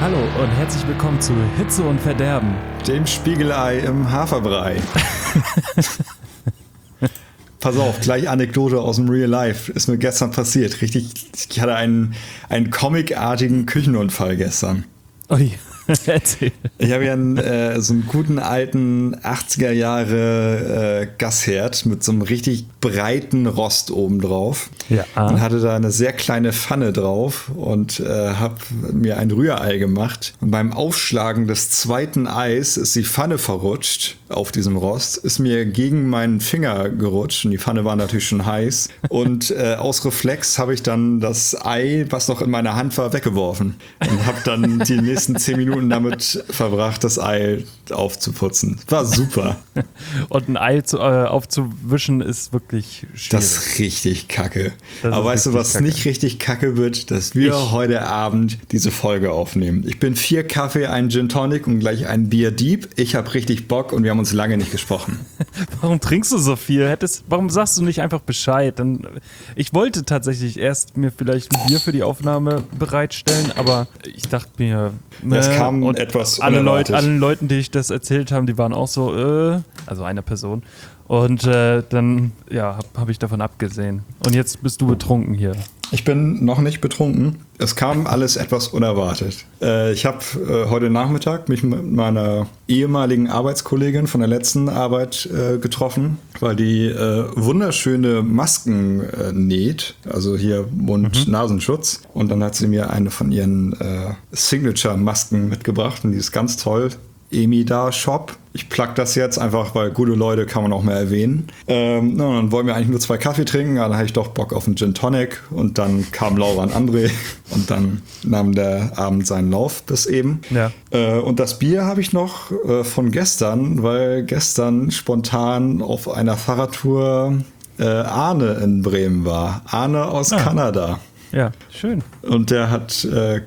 Hallo und herzlich willkommen zu Hitze und Verderben. Dem Spiegelei im Haferbrei. Pass auf, gleich Anekdote aus dem Real Life. Ist mir gestern passiert. Richtig, ich hatte einen comicartigen Küchenunfall gestern. Ui, erzähl. Ich habe ja so einen guten alten 80er Jahre Gasherd mit so einem richtig breiten Rost oben drauf. Ja. Und hatte da eine sehr kleine Pfanne drauf und habe mir ein Rührei gemacht. Und beim Aufschlagen des zweiten Eis ist die Pfanne verrutscht auf diesem Rost, ist mir gegen meinen Finger gerutscht und die Pfanne war natürlich schon heiß. Und aus Reflex habe ich dann das Ei, was noch in meiner Hand war, weggeworfen. Und habe dann die nächsten 10 Minuten damit verbracht, das Ei aufzuputzen. War super. Und ein Ei aufzuwischen ist wirklich schwierig. Das ist richtig kacke. Aber weißt du, was nicht richtig kacke wird? Dass wir heute Abend diese Folge aufnehmen. Ich bin 4 Kaffee, ein Gin Tonic und gleich ein Bier Deep. Ich habe richtig Bock und wir haben uns lange nicht gesprochen. Warum trinkst du so viel? Warum sagst du nicht einfach Bescheid? Ich wollte tatsächlich erst mir vielleicht ein Bier für die Aufnahme bereitstellen, aber ich dachte mir... Es kam etwas unerwartet. Allen Leuten, die ich das erzählt haben, die waren auch so, also einer Person. Und dann, ja, habe ich davon abgesehen. Und jetzt bist du betrunken hier. Ich bin noch nicht betrunken. Es kam alles etwas unerwartet. Ich habe heute Nachmittag mich mit meiner ehemaligen Arbeitskollegin von der letzten Arbeit getroffen, weil die wunderschöne Masken näht, also hier Mund-Nasenschutz. Und dann hat sie mir eine von ihren Signature-Masken mitgebracht und die ist ganz toll. Emida Shop. Ich plug das jetzt einfach, weil gute Leute kann man auch mal erwähnen. Dann wollen wir eigentlich nur 2 Kaffee trinken, dann hatte ich doch Bock auf einen Gin Tonic und dann kam Laura und André und dann nahm der Abend seinen Lauf bis eben. Ja. Und das Bier habe ich noch von gestern, weil gestern spontan auf einer Fahrradtour Arne in Bremen war. Arne aus Kanada. Ja, schön. Und der hat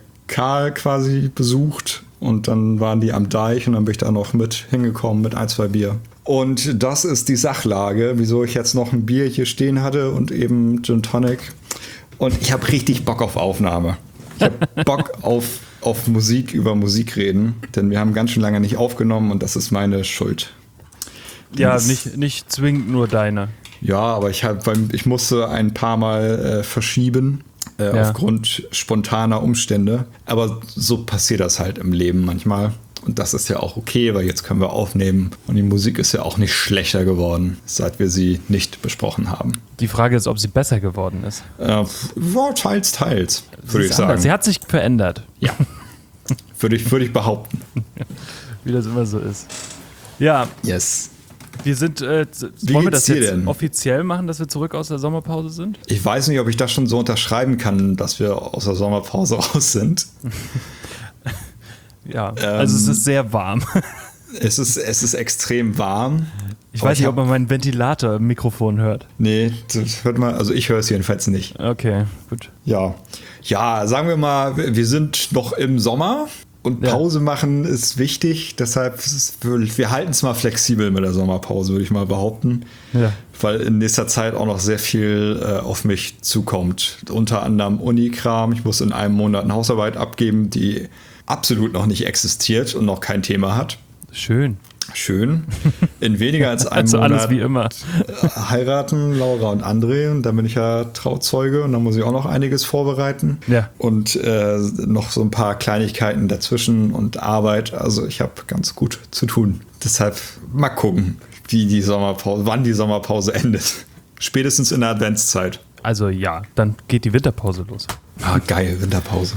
Karl quasi besucht. Und dann waren die am Deich und dann bin ich da noch mit hingekommen mit 1, 2 Bier. Und das ist die Sachlage, wieso ich jetzt noch ein Bier hier stehen hatte und eben Gin Tonic. Und ich habe richtig Bock auf Aufnahme. Ich habe Bock auf Musik, über Musik reden. Denn wir haben ganz schön lange nicht aufgenommen und das ist meine Schuld. Ja, nicht zwingend nur deine. Ja, aber ich musste ein paar Mal verschieben. Aufgrund spontaner Umstände. Aber so passiert das halt im Leben manchmal. Und das ist ja auch okay, weil jetzt können wir aufnehmen. Und die Musik ist ja auch nicht schlechter geworden, seit wir sie nicht besprochen haben. Die Frage ist, ob sie besser geworden ist. Teils, würde ich sagen. Sie hat sich verändert. Ja, würde ich behaupten. Wie das immer so ist. Ja. Yes. Wir sind, wollen wir das jetzt offiziell machen, dass wir zurück aus der Sommerpause sind? Ich weiß nicht, ob ich das schon so unterschreiben kann, dass wir aus der Sommerpause raus sind. Ja, also es ist sehr warm. Es ist extrem warm. Ich weiß nicht, ob man meinen Ventilator im Mikrofon hört. Nee, das hört man, also ich höre es jedenfalls nicht. Okay, gut. Ja, sagen wir mal, wir sind noch im Sommer. Und Pause machen ist wichtig, deshalb wir halten es mal flexibel mit der Sommerpause, würde ich mal behaupten. Ja. Weil in nächster Zeit auch noch sehr viel auf mich zukommt. Unter anderem Unikram. Ich muss in einem Monat eine Hausarbeit abgeben, die absolut noch nicht existiert und noch kein Thema hat. Schön. In weniger als einem also Monat alles wie immer. Heiraten Laura und André und dann bin ich ja Trauzeuge und dann muss ich auch noch einiges vorbereiten. Ja. Und noch so ein paar Kleinigkeiten dazwischen und Arbeit. Also ich habe ganz gut zu tun. Deshalb mal gucken, wann die Sommerpause endet. Spätestens in der Adventszeit. Also ja, dann geht die Winterpause los. Ah, geil, Winterpause.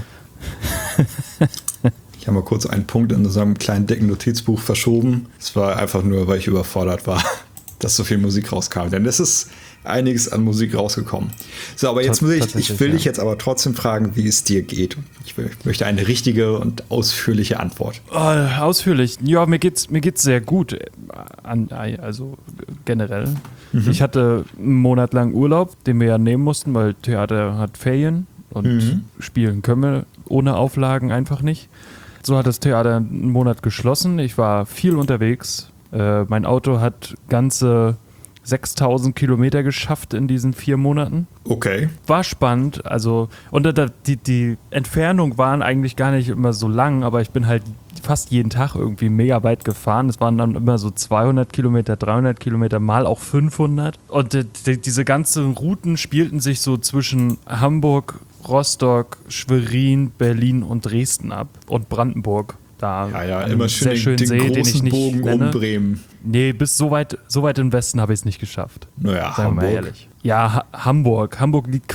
Ich habe mal kurz einen Punkt in so einem kleinen dicken Notizbuch verschoben. Es war einfach nur, weil ich überfordert war, dass so viel Musik rauskam. Denn es ist einiges an Musik rausgekommen. So, aber jetzt ich will dich jetzt aber trotzdem fragen, wie es dir geht. Ich möchte eine richtige und ausführliche Antwort. Ausführlich? Ja, mir geht's sehr gut. Also generell. Mhm. Ich hatte einen Monat lang Urlaub, den wir ja nehmen mussten, weil Theater hat Ferien und spielen können wir ohne Auflagen einfach nicht. So hat das Theater einen Monat geschlossen. Ich war viel unterwegs. Mein Auto hat ganze 6.000 Kilometer geschafft in diesen 4 Monaten. Okay. War spannend, also und die Entfernung waren eigentlich gar nicht immer so lang, aber ich bin halt fast jeden Tag irgendwie mega weit gefahren. Es waren dann immer so 200 Kilometer, 300 Kilometer, mal auch 500. Und diese ganzen Routen spielten sich so zwischen Hamburg, Rostock, Schwerin, Berlin und Dresden ab und Brandenburg. Da immer schön sehr schönen den See, den ich nicht Bogen nenne. um Bremen. Nee, bis so weit im Westen habe ich es nicht geschafft. Naja, sagen wir Hamburg. mal ehrlich. Ja, Hamburg. Hamburg liegt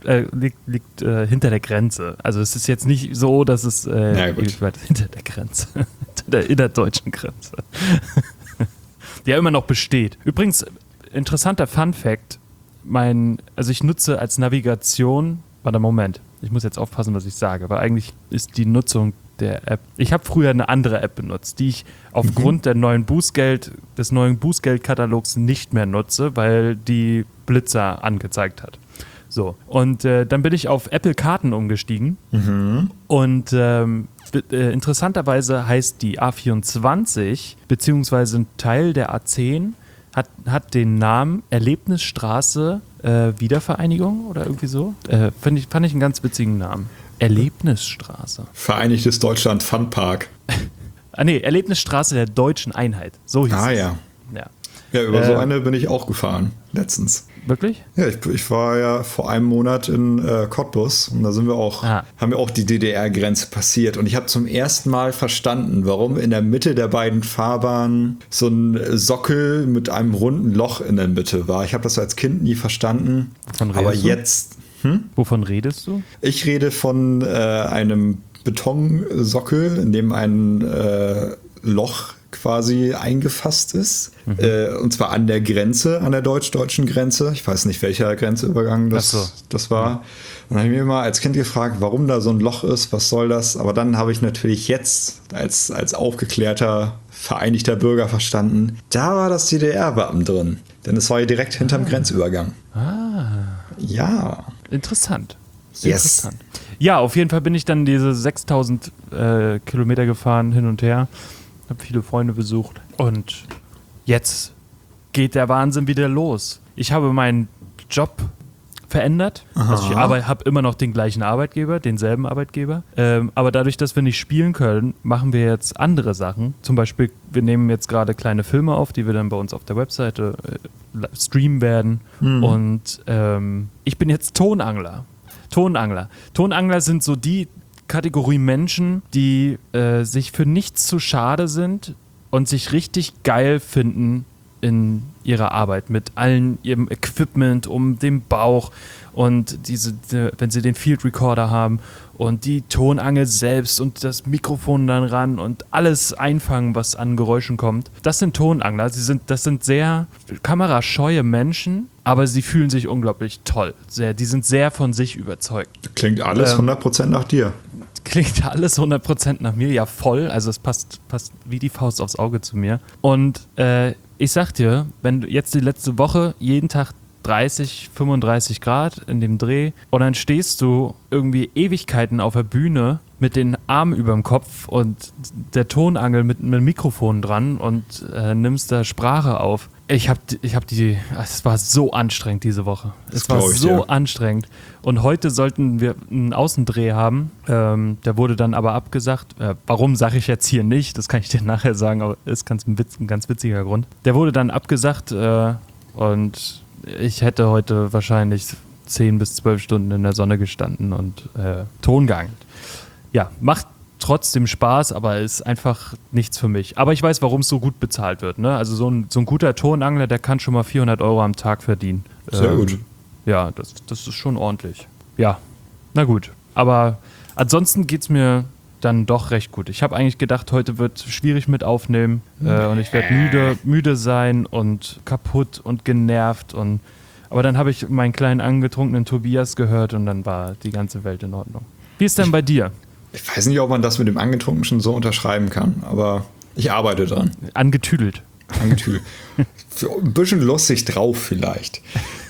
hinter der Grenze. Also es ist jetzt nicht so, dass es weit hinter der Grenze, hinter der innerdeutschen Grenze, die ja immer noch besteht. Übrigens, interessanter Fun-Fact, ich nutze als Navigation, ich muss jetzt aufpassen, was ich sage, weil eigentlich ist die Nutzung der App. Ich habe früher eine andere App benutzt, die ich aufgrund des neuen Bußgeldkatalogs nicht mehr nutze, weil die Blitzer angezeigt hat. So, und dann bin ich auf Apple Karten umgestiegen und interessanterweise heißt die A24 beziehungsweise ein Teil der A10 hat den Namen Erlebnisstraße Wiedervereinigung oder irgendwie so. Fand ich einen ganz witzigen Namen. Erlebnisstraße. Vereinigtes Deutschland Funpark. Erlebnisstraße der Deutschen Einheit. So hieß es. Ja. Ja, über so eine bin ich auch gefahren, letztens. Wirklich? Ja, ich war ja vor einem Monat in Cottbus und da haben wir auch die DDR-Grenze passiert. Und ich habe zum ersten Mal verstanden, warum in der Mitte der beiden Fahrbahnen so ein Sockel mit einem runden Loch in der Mitte war. Ich habe das als Kind nie verstanden. Aber jetzt... Wovon redest du? Ich rede von einem Betonsockel, in dem ein Loch quasi eingefasst ist. Und zwar an der Grenze, an der deutsch-deutschen Grenze. Ich weiß nicht, welcher Grenzübergang das war. Und dann habe ich mir mal als Kind gefragt, warum da so ein Loch ist, was soll das? Aber dann habe ich natürlich jetzt als aufgeklärter, vereinigter Bürger verstanden, da war das DDR-Wappen drin. Denn es war ja direkt hinterm Grenzübergang. Ja. Interessant. Yes. Interessant. Ja, auf jeden Fall bin ich dann diese 6.000 Kilometer gefahren, hin und her. Habe viele Freunde besucht. Und jetzt geht der Wahnsinn wieder los. Ich habe meinen Job verändert. Also ich habe immer noch den gleichen Arbeitgeber, denselben Arbeitgeber. Aber dadurch, dass wir nicht spielen können, machen wir jetzt andere Sachen. Zum Beispiel, wir nehmen jetzt gerade kleine Filme auf, die wir dann bei uns auf der Webseite streamen werden. Und ich bin jetzt Tonangler. Tonangler sind so die Kategorie Menschen, die sich für nichts zu schade sind und sich richtig geil finden in ihrer Arbeit mit allen ihrem Equipment um den Bauch und wenn sie den Field Recorder haben und die Tonangel selbst und das Mikrofon dann ran und alles einfangen, was an Geräuschen kommt. Das sind Tonangler. Das sind sehr kamerascheue Menschen, aber sie fühlen sich unglaublich toll. Die sind sehr von sich überzeugt. Klingt alles 100% nach dir. Klingt alles 100% nach mir, ja voll. Also es passt wie die Faust aufs Auge zu mir. Und ich sag dir, wenn du jetzt die letzte Woche jeden Tag 30, 35 Grad in dem Dreh und dann stehst du irgendwie Ewigkeiten auf der Bühne mit den Armen über dem Kopf und der Tonangel mit einem Mikrofon dran und nimmst da Sprache auf. Es war so anstrengend diese Woche. Es war so anstrengend. Und heute sollten wir einen Außendreh haben. Der wurde dann aber abgesagt. Warum, sage ich jetzt hier nicht. Das kann ich dir nachher sagen, aber ist ein ganz witziger Grund. Der wurde dann abgesagt und ich hätte heute wahrscheinlich 10 bis 12 Stunden in der Sonne gestanden und Ton geangelt. Ja, macht trotzdem Spaß, aber ist einfach nichts für mich. Aber ich weiß, warum es so gut bezahlt wird. Ne? Also so ein guter Tonangler, der kann schon mal 400 Euro am Tag verdienen. Sehr gut. Ja, das ist schon ordentlich. Ja, na gut. Aber ansonsten geht es mir dann doch recht gut. Ich habe eigentlich gedacht, heute wird schwierig mit aufnehmen und ich werde müde sein und kaputt und genervt. Aber dann habe ich meinen kleinen angetrunkenen Tobias gehört und dann war die ganze Welt in Ordnung. Wie ist denn bei dir? Ich weiß nicht, ob man das mit dem Angetrunken schon so unterschreiben kann, aber ich arbeite dran. Angetüdelt. Ein bisschen lustig drauf vielleicht.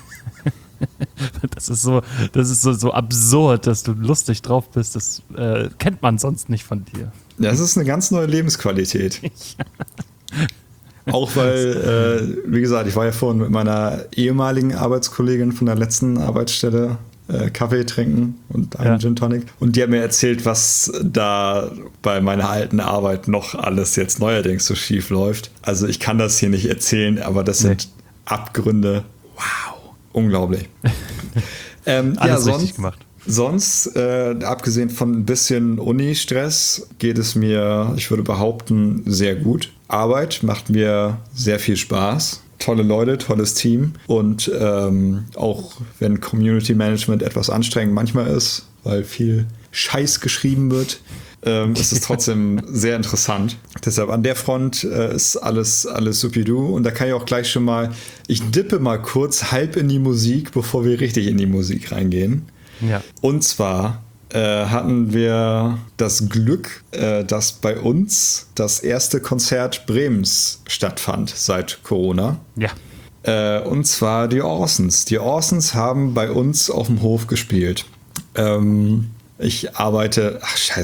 Das ist so absurd, dass du lustig drauf bist. Das kennt man sonst nicht von dir. Das ist eine ganz neue Lebensqualität. Auch weil, wie gesagt, ich war ja vorhin mit meiner ehemaligen Arbeitskollegin von der letzten Arbeitsstelle Kaffee trinken und einen Gin Tonic. Und die hat mir erzählt, was da bei meiner alten Arbeit noch alles jetzt neuerdings so schief läuft. Also ich kann das hier nicht erzählen, aber das sind Abgründe. Wow, unglaublich. Alles richtig gemacht. Sonst, abgesehen von ein bisschen Uni-Stress, geht es mir, ich würde behaupten, sehr gut. Arbeit macht mir sehr viel Spaß. Tolle Leute, tolles Team. Und auch wenn Community Management etwas anstrengend manchmal ist, weil viel Scheiß geschrieben wird, ist es trotzdem sehr interessant. Deshalb an der Front ist alles supidu. Und da kann ich auch gleich schon mal, ich dippe mal kurz halb in die Musik, bevor wir richtig in die Musik reingehen. Ja. Und zwar hatten wir das Glück, dass bei uns das erste Konzert Bremens stattfand seit Corona. Ja. Und zwar die Orsons. Die Orsons haben bei uns auf dem Hof gespielt. Ich arbeite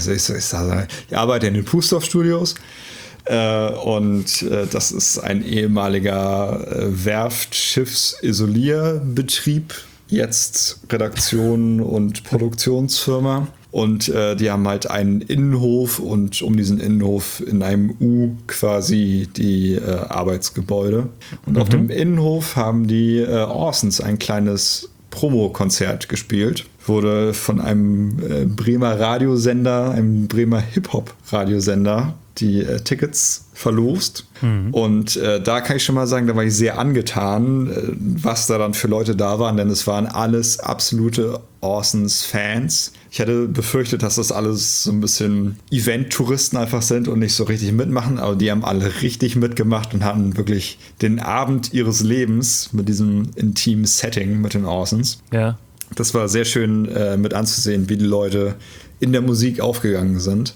in den Pustorf-Studios. Und das ist ein ehemaliger Werft-Schiffsisolierbetrieb, jetzt Redaktion und Produktionsfirma. Und die haben halt einen Innenhof und um diesen Innenhof in einem U quasi die Arbeitsgebäude. Und auf dem Innenhof haben die Orsons ein kleines Promokonzert gespielt. Wurde von einem Bremer Radiosender, einem Bremer Hip-Hop-Radiosender, die Tickets verlost. Und da kann ich schon mal sagen, da war ich sehr angetan, was da dann für Leute da waren, denn es waren alles absolute Orsons-Fans. Ich hätte befürchtet, dass das alles so ein bisschen Event-Touristen einfach sind und nicht so richtig mitmachen, aber die haben alle richtig mitgemacht und hatten wirklich den Abend ihres Lebens mit diesem intimen Setting mit den Orsons. Ja. Das war sehr schön mit anzusehen, wie die Leute in der Musik aufgegangen sind.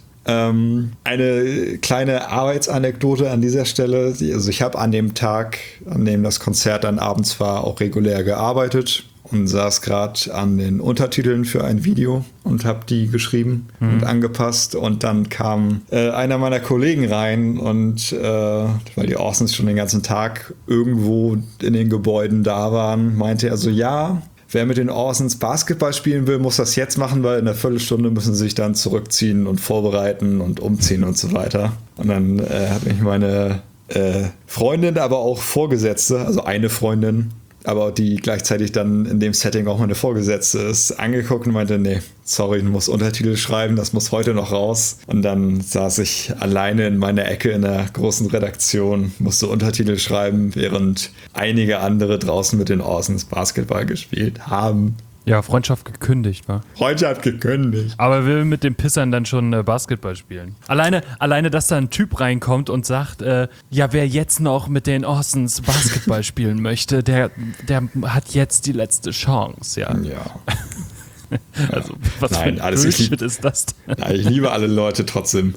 Eine kleine Arbeitsanekdote an dieser Stelle. Also ich habe an dem Tag, an dem das Konzert dann abends war, auch regulär gearbeitet und saß gerade an den Untertiteln für ein Video und habe die geschrieben und angepasst. Und dann kam einer meiner Kollegen rein und weil die Orsons schon den ganzen Tag irgendwo in den Gebäuden da waren, meinte er so, ja, wer mit den Orsons Basketball spielen will, muss das jetzt machen, weil in einer Viertelstunde müssen sie sich dann zurückziehen und vorbereiten und umziehen und so weiter. Und dann hat mich meine Freundin, aber auch Vorgesetzte, also eine Freundin, aber die gleichzeitig dann in dem Setting auch meine Vorgesetzte ist, angeguckt und meinte, nee, sorry, ich muss Untertitel schreiben, das muss heute noch raus. Und dann saß ich alleine in meiner Ecke in der großen Redaktion, musste Untertitel schreiben, während einige andere draußen mit den Orsons Basketball gespielt haben. Ja, Freundschaft gekündigt, wa? Freundschaft gekündigt. Aber will mit den Pissern dann schon Basketball spielen. Alleine, dass da ein Typ reinkommt und sagt, ja, wer jetzt noch mit den Orsons Basketball spielen möchte, der hat jetzt die letzte Chance, ja. Ja. Also, was für ein Bullshit ist das denn? Ja, ich liebe alle Leute trotzdem.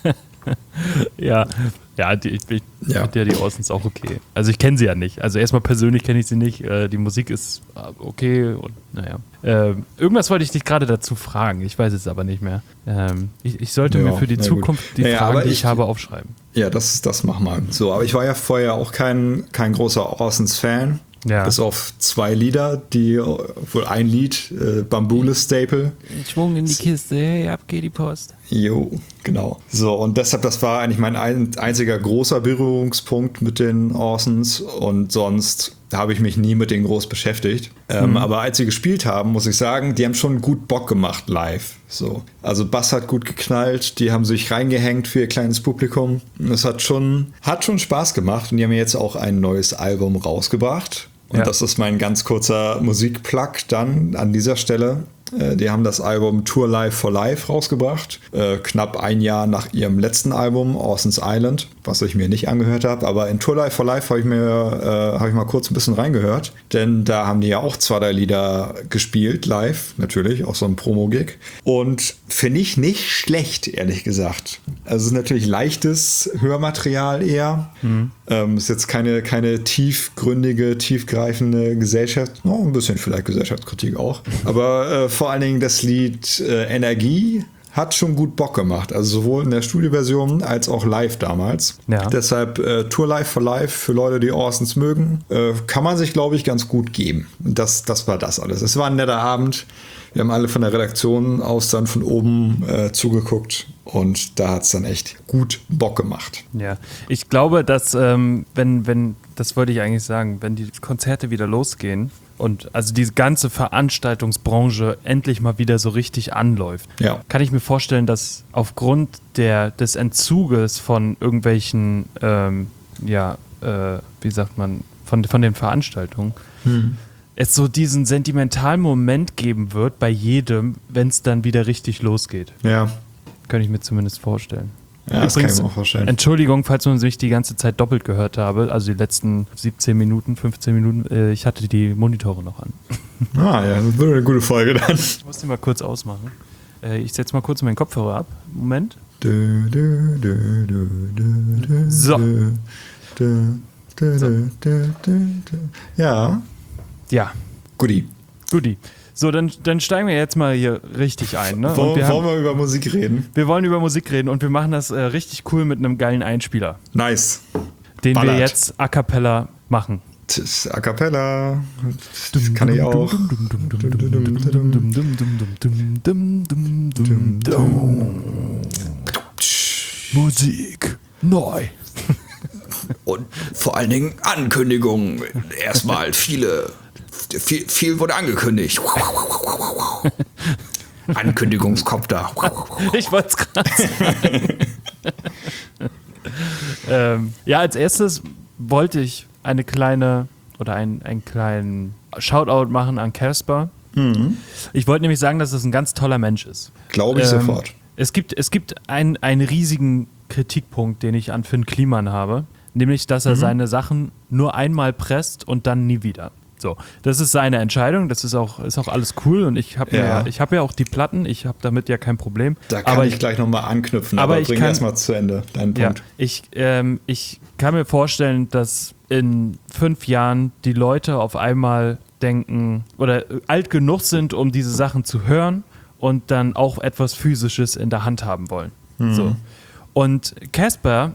Ja, die Orsons auch okay. Also ich kenne sie ja nicht. Also erstmal persönlich kenne ich sie nicht. Die Musik ist okay und naja. Irgendwas wollte ich dich gerade dazu fragen. Ich weiß es aber nicht mehr. Ich sollte mir für die Zukunft die Fragen, die ich habe, aufschreiben. Ja, das mach mal. So, aber ich war ja vorher auch kein großer Orsons-Fan. Ja. Bis auf 2 Lieder, wohl ein Lied, Bambule Staple. Schwung in die Kiste, hey, ab geht die Post. Jo, genau. So, und deshalb, das war eigentlich mein einziger großer Berührungspunkt mit den Orsons und sonst habe ich mich nie mit denen groß beschäftigt. Aber als sie gespielt haben, muss ich sagen, die haben schon gut Bock gemacht live. So. Also Bass hat gut geknallt, die haben sich reingehängt für ihr kleines Publikum. Es hat schon Spaß gemacht und die haben jetzt auch ein neues Album rausgebracht. Und das ist mein ganz kurzer Musikplug dann an dieser Stelle. Die haben das Album Tour Life for Life rausgebracht, knapp ein Jahr nach ihrem letzten Album, Orson's Island, was ich mir nicht angehört habe. Aber in Tour Life for Life habe ich mal kurz ein bisschen reingehört, denn da haben die ja auch 2, 3 Lieder gespielt, live, natürlich, auch so ein Promo-Gig. Und finde ich nicht schlecht, ehrlich gesagt. Also es ist natürlich leichtes Hörmaterial eher. Ist jetzt keine tiefgründige, tiefgreifende ein bisschen vielleicht Gesellschaftskritik auch. Aber vor allen Dingen das Lied Energie hat schon gut Bock gemacht. Also sowohl in der Studioversion als auch live damals. Ja. Deshalb Tour Live for Life für Leute, die Orsons mögen, kann man sich, glaube ich, ganz gut geben. Das war das alles. Es war ein netter Abend. Wir haben alle von der Redaktion aus dann von oben zugeguckt und da hat es dann echt gut Bock gemacht. Ja, ich glaube, dass wenn, das wollte ich eigentlich sagen, wenn die Konzerte wieder losgehen und also diese ganze Veranstaltungsbranche endlich mal wieder so richtig anläuft, kann ich mir vorstellen, dass aufgrund des Entzuges von irgendwelchen, wie sagt man, von den Veranstaltungen, es so diesen sentimentalen Moment geben wird bei jedem, wenn es dann wieder richtig losgeht. Ja. Könnte ich mir zumindest vorstellen. Ja, das kann ich mir auch vorstellen. Entschuldigung, falls man mich die ganze Zeit doppelt gehört habe, also die letzten 17 Minuten, 15 Minuten, ich hatte die Monitore noch an. Ah ja, das wird eine gute Folge dann. Ich muss die mal kurz ausmachen. Ich setze mal kurz meinen Kopfhörer ab. Moment. So. Ja. Ja. Guti. So, dann steigen wir jetzt mal hier richtig ein. Ne? Wollen wir über Musik reden? Wir wollen über Musik reden und wir machen das richtig cool mit einem geilen Einspieler. Nice. Den wir jetzt a cappella machen. A cappella. Das kann ich auch. Musik neu. Und vor allen Dingen Ankündigungen. Erstmal viel wurde angekündigt. Ankündigungskopter. Ich wollte es gerade sagen. Als erstes wollte ich eine kleine oder einen kleinen Shoutout machen an Casper. Mhm. Ich wollte nämlich sagen, dass es ein ganz toller Mensch ist. Glaube ich sofort. Es gibt einen riesigen Kritikpunkt, den ich an Finn Kliman habe, nämlich, dass er seine Sachen nur einmal presst und dann nie wieder. So, das ist seine Entscheidung, das ist auch alles cool und ich habe ja auch die Platten, ich habe damit ja kein Problem. Da kann ich gleich nochmal anknüpfen, aber bring erstmal zu Ende deinen Punkt. Ja, ich kann mir vorstellen, dass in 5 Jahren die Leute auf einmal denken oder alt genug sind, um diese Sachen zu hören und dann auch etwas Physisches in der Hand haben wollen. So. Und Casper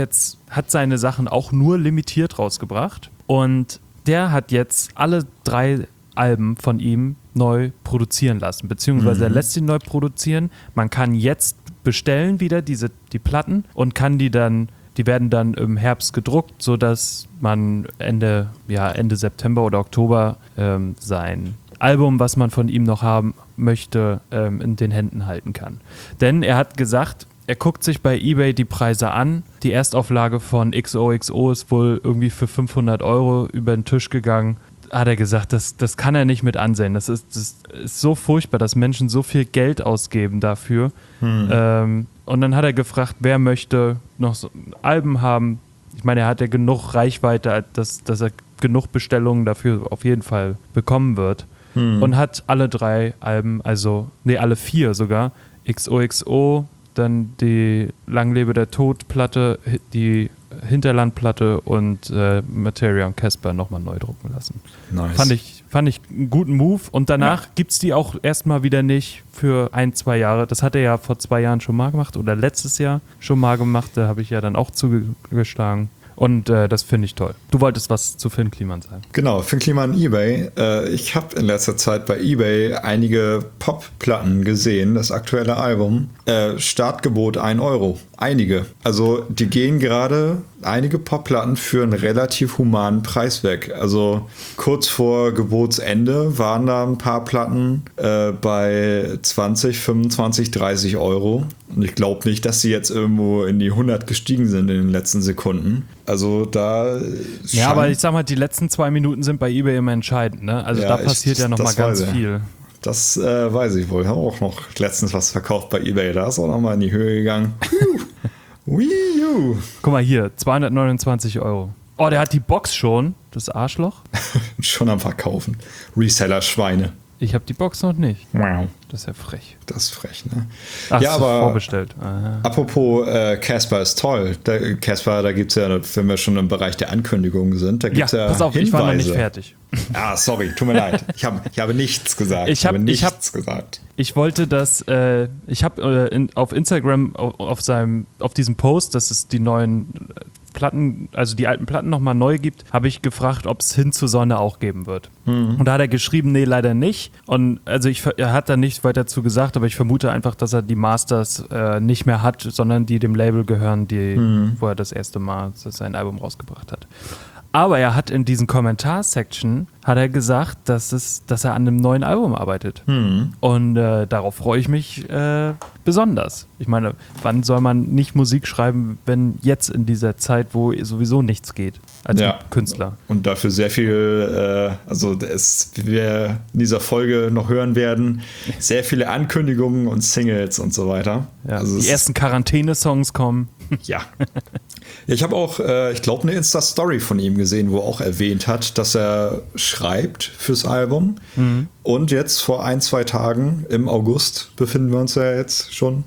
hat seine Sachen auch nur limitiert rausgebracht und der hat jetzt alle 3 Alben von ihm neu produzieren lassen, beziehungsweise er lässt sie neu produzieren. Man kann jetzt bestellen wieder die Platten und kann die werden dann im Herbst gedruckt, sodass man Ende September oder Oktober sein Album, was man von ihm noch haben möchte, in den Händen halten kann. Denn er hat gesagt, er guckt sich bei eBay die Preise an. Die Erstauflage von XOXO ist wohl irgendwie für 500 € über den Tisch gegangen. Hat er gesagt, das kann er nicht mit ansehen. Das ist so furchtbar, dass Menschen so viel Geld ausgeben dafür. Und dann hat er gefragt, wer möchte noch so Alben haben. Ich meine, er hat ja genug Reichweite, dass er genug Bestellungen dafür auf jeden Fall bekommen wird. Und hat alle 3 Alben, alle 4 sogar, XOXO, dann die Lang lebe der Tod-Platte, die Hinterland-Platte und Materia und Casper nochmal neu drucken lassen. Nice. Fand ich einen guten Move und danach gibt es die auch erstmal wieder nicht für 1-2 Jahre. Das hat er ja vor 2 Jahren schon mal gemacht oder letztes Jahr schon mal gemacht. Da habe ich ja dann auch zugeschlagen. Und das finde ich toll. Du wolltest was zu Finn Kliman sagen. Genau, Finn Kliman eBay. Ich habe in letzter Zeit bei eBay einige Pop-Platten gesehen, das aktuelle Album. Startgebot 1 €. Einige. Also die gehen gerade einige Pop-Platten für einen relativ humanen Preis weg. Also kurz vor Gebotsende waren da ein paar Platten bei 20, 25, 30 €. Und ich glaube nicht, dass sie jetzt irgendwo in die 100 gestiegen sind in den letzten Sekunden. Also da... Ja, aber ich sag mal, die letzten 2 Minuten sind bei eBay immer entscheidend. Ne? Also da passiert ja nochmal ganz viel. Das weiß ich wohl. Ich habe auch noch letztens was verkauft bei eBay. Da ist auch nochmal in die Höhe gegangen. Guck mal hier, 229 €. Oh, der hat die Box schon, das Arschloch. Schon am Verkaufen. Reseller-Schweine. Ich habe die Box noch nicht. Wow. Das ist ja frech. Das ist frech, ne? Ach, ja, aber vorbestellt. Aha. Apropos Casper ist toll. Casper, da gibt es ja, wenn wir schon im Bereich der Ankündigungen sind, da gibt es ja pass auf, Hinweise. ich war noch nicht fertig. Ah, sorry, tut mir leid. Ich habe nichts gesagt. Ich habe nichts gesagt. Ich wollte das, ich habe auf Instagram auf diesem Post, dass es die neuen Platten, also die alten Platten nochmal neu gibt, habe ich gefragt, ob es Hin zur Sonne auch geben wird. Und da hat er geschrieben, nee, leider nicht. Und also er hat da nichts weiter dazu gesagt, aber ich vermute einfach, dass er die Masters nicht mehr hat, sondern die dem Label gehören, wo er das erste Mal sein Album rausgebracht hat. Aber er hat in diesen Kommentarsection hat er gesagt, dass er an einem neuen Album arbeitet. Und darauf freue ich mich besonders. Ich meine, wann soll man nicht Musik schreiben, wenn jetzt in dieser Zeit, wo sowieso nichts geht als Künstler? Und dafür sehr viel, wie wir in dieser Folge noch hören werden, sehr viele Ankündigungen und Singles und so weiter. Ja, also die ersten Quarantäne-Songs kommen. Ja. Ich habe auch, ich glaube, eine Insta-Story von ihm gesehen, wo er auch erwähnt hat, dass er schreibt fürs Album. Und jetzt vor 1-2 Tagen, im August befinden wir uns ja jetzt schon,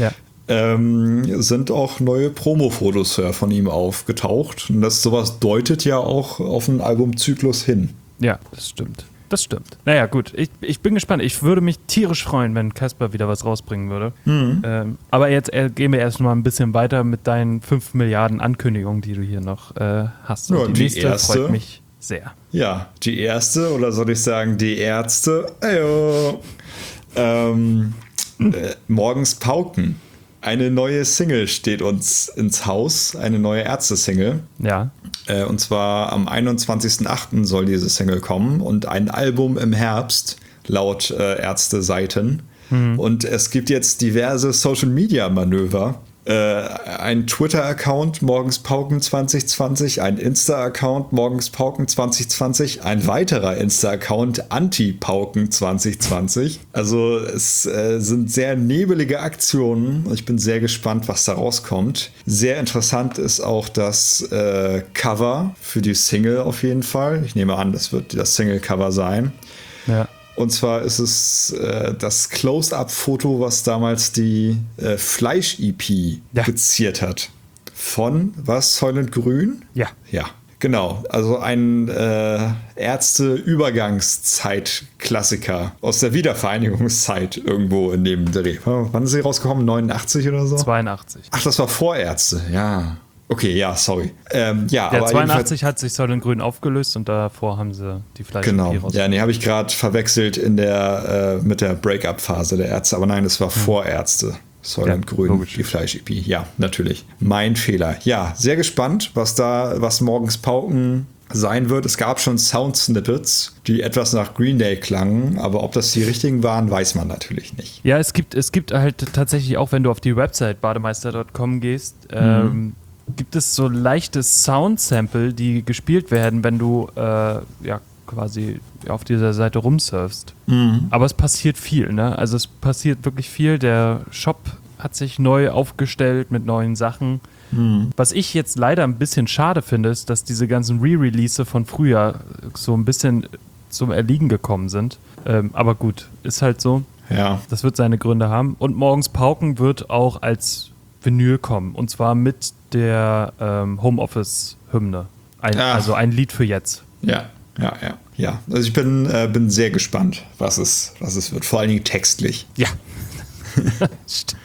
sind auch neue Promo-Fotos von ihm aufgetaucht. Und sowas deutet ja auch auf einen Albumzyklus hin. Ja, das stimmt. Das stimmt. Naja, gut. Ich bin gespannt. Ich würde mich tierisch freuen, wenn Caspar wieder was rausbringen würde. Aber jetzt gehen wir erst mal ein bisschen weiter mit deinen 5 Milliarden Ankündigungen, die du hier noch hast. Und die nächste erste freut mich sehr. Ja, die erste, oder soll ich sagen, die Ärzte. Morgens Pauken. Eine neue Single steht uns ins Haus, eine neue Ärzte-Single. Ja. Und zwar am 21.08. soll diese Single kommen und ein Album im Herbst, laut Ärzte-Seiten. Und es gibt jetzt diverse Social-Media-Manöver. Ein Twitter-Account Morgens Pauken 2020, ein Insta-Account Morgens Pauken 2020, ein weiterer Insta-Account Anti-Pauken 2020. Also es sind sehr nebelige Aktionen. Ich bin sehr gespannt, was da rauskommt. Sehr interessant ist auch das Cover für die Single auf jeden Fall. Ich nehme an, das wird das Single-Cover sein. Ja. Und zwar ist es das Close-Up-Foto, was damals die Fleisch-EP geziert hat. Von, was, Soylent Grün? Ja. Ja, genau. Also ein Ärzte-Übergangszeit-Klassiker aus der Wiedervereinigungszeit irgendwo in dem Dreh. Wann ist sie rausgekommen? 89 oder so? 82. Ach, das war vor Ärzte, ja. Okay, ja, sorry. Aber 82 hat sich Soylent Grün aufgelöst und davor haben sie die Fleisch-EP rausgebracht. Ja, nee, habe ich gerade verwechselt mit der Break-Up-Phase der Ärzte. Aber nein, es war vor Ärzte. Soylent Grün, logisch. Die Fleisch-EP. Ja, natürlich. Mein Fehler. Ja, sehr gespannt, was Morgens Pauken sein wird. Es gab schon Sound-Snippets, die etwas nach Green Day klangen, aber ob das die richtigen waren, weiß man natürlich nicht. Ja, es gibt halt tatsächlich auch, wenn du auf die Website bademeister.com gehst, gibt es so leichte Sound-Sample, die gespielt werden, wenn du quasi auf dieser Seite rumsurfst. Aber es passiert viel, ne? Also es passiert wirklich viel. Der Shop hat sich neu aufgestellt mit neuen Sachen. Was ich jetzt leider ein bisschen schade finde, ist, dass diese ganzen Re-Release von früher so ein bisschen zum Erliegen gekommen sind. Aber gut, ist halt so. Ja. Das wird seine Gründe haben. Und Morgens Pauken wird auch als Vinyl kommen. Und zwar mit der Homeoffice-Hymne. Also ein Lied für jetzt. Ja. Also ich bin sehr gespannt, was es wird. Vor allen Dingen textlich. Ja. Stimmt.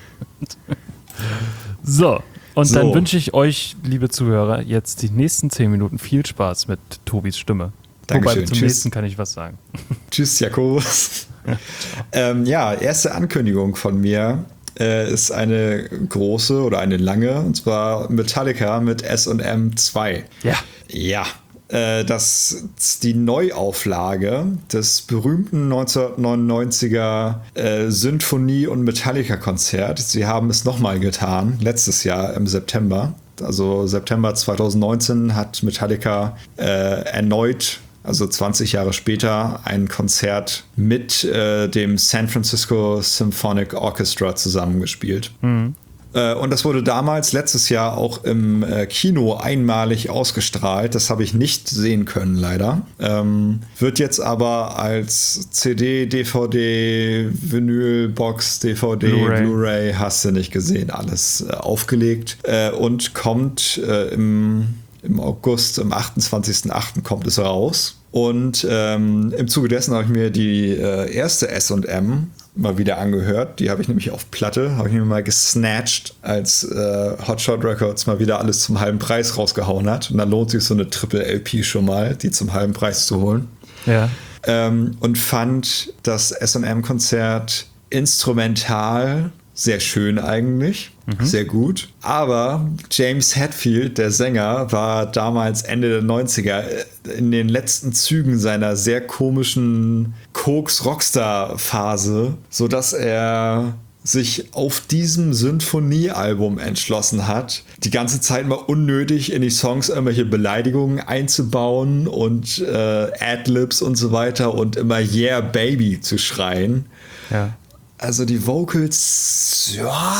So. Und dann wünsche ich euch, liebe Zuhörer, jetzt die nächsten 10 Minuten viel Spaß mit Tobis Stimme. Dankeschön. Wobei zum nächsten kann ich was sagen. Tschüss, Jakobus. Erste Ankündigung von mir ist eine große oder eine lange, und zwar Metallica mit S&M 2. Ja. Ja. Das ist die Neuauflage des berühmten 1999er Symphonie- und Metallica-Konzert. Sie haben es nochmal getan, letztes Jahr im September. Also September 2019 hat Metallica erneut, also 20 Jahre später, ein Konzert mit dem San Francisco Symphonic Orchestra zusammengespielt. Und das wurde damals, letztes Jahr, auch im Kino einmalig ausgestrahlt. Das habe ich nicht sehen können, leider. Wird jetzt aber als CD, DVD, Vinyl, Box, DVD, Blu-ray, hast du nicht gesehen, alles aufgelegt. Und kommt im August, am 28.08. kommt es raus. Und im Zuge dessen habe ich mir die erste S&M mal wieder angehört. Die habe ich nämlich auf Platte, habe ich mir mal gesnatcht, als Hotshot Records mal wieder alles zum halben Preis rausgehauen hat. Und dann lohnt sich so eine Triple-LP schon mal, die zum halben Preis zu holen. Ja. Und fand das S&M-Konzert instrumental sehr schön eigentlich, sehr gut. Aber James Hetfield, der Sänger, war damals Ende der 90er in den letzten Zügen seiner sehr komischen Koks-Rockstar-Phase, sodass er sich auf diesem Symphoniealbum entschlossen hat, die ganze Zeit mal unnötig in die Songs irgendwelche Beleidigungen einzubauen und Adlibs und so weiter und immer Yeah Baby zu schreien. Ja. Also die Vocals,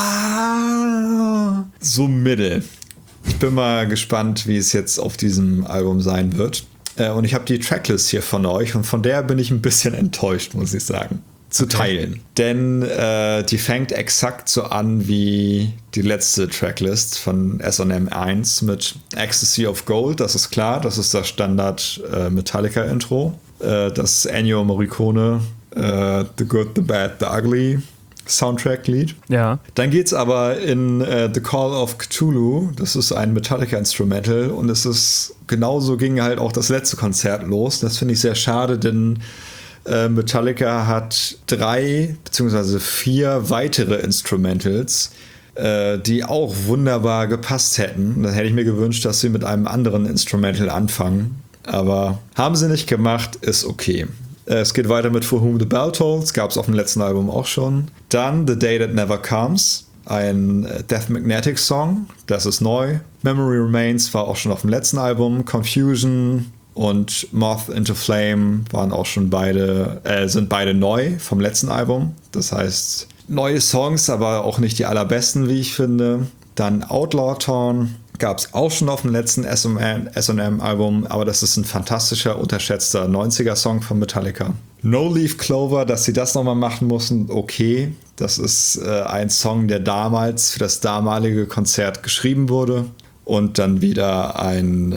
ja, so mittel. Ich bin mal gespannt, wie es jetzt auf diesem Album sein wird. Und ich habe die Tracklist hier von euch und von der bin ich ein bisschen enttäuscht, muss ich sagen. Zu teilen. Denn die fängt exakt so an wie die letzte Tracklist von S&M 1 mit Ecstasy of Gold. Das ist klar, das ist das Standard Metallica-Intro. Das Ennio Morricone The Good, The Bad, The Ugly Soundtrack-Lied. Ja. Dann geht's aber in The Call of Cthulhu. Das ist ein Metallica-Instrumental und es ist genauso ging halt auch das letzte Konzert los. Das finde ich sehr schade, denn Metallica hat 3 bzw. 4 weitere Instrumentals, die auch wunderbar gepasst hätten. Dann hätte ich mir gewünscht, dass sie mit einem anderen Instrumental anfangen. Aber haben sie nicht gemacht, ist okay. Es geht weiter mit For Whom the Bell Tolls, gab es auf dem letzten Album auch schon. Dann The Day That Never Comes, ein Death Magnetic Song, das ist neu. Memory Remains war auch schon auf dem letzten Album. Confusion und Moth into Flame waren auch schon sind beide neu vom letzten Album. Das heißt, neue Songs, aber auch nicht die allerbesten, wie ich finde. Dann Outlaw Torn gab es auch schon auf dem letzten S&M-Album, aber das ist ein fantastischer, unterschätzter 90er-Song von Metallica. No Leaf Clover, dass sie das nochmal machen mussten, okay. Das ist ein Song, der damals für das damalige Konzert geschrieben wurde. Und dann wieder ein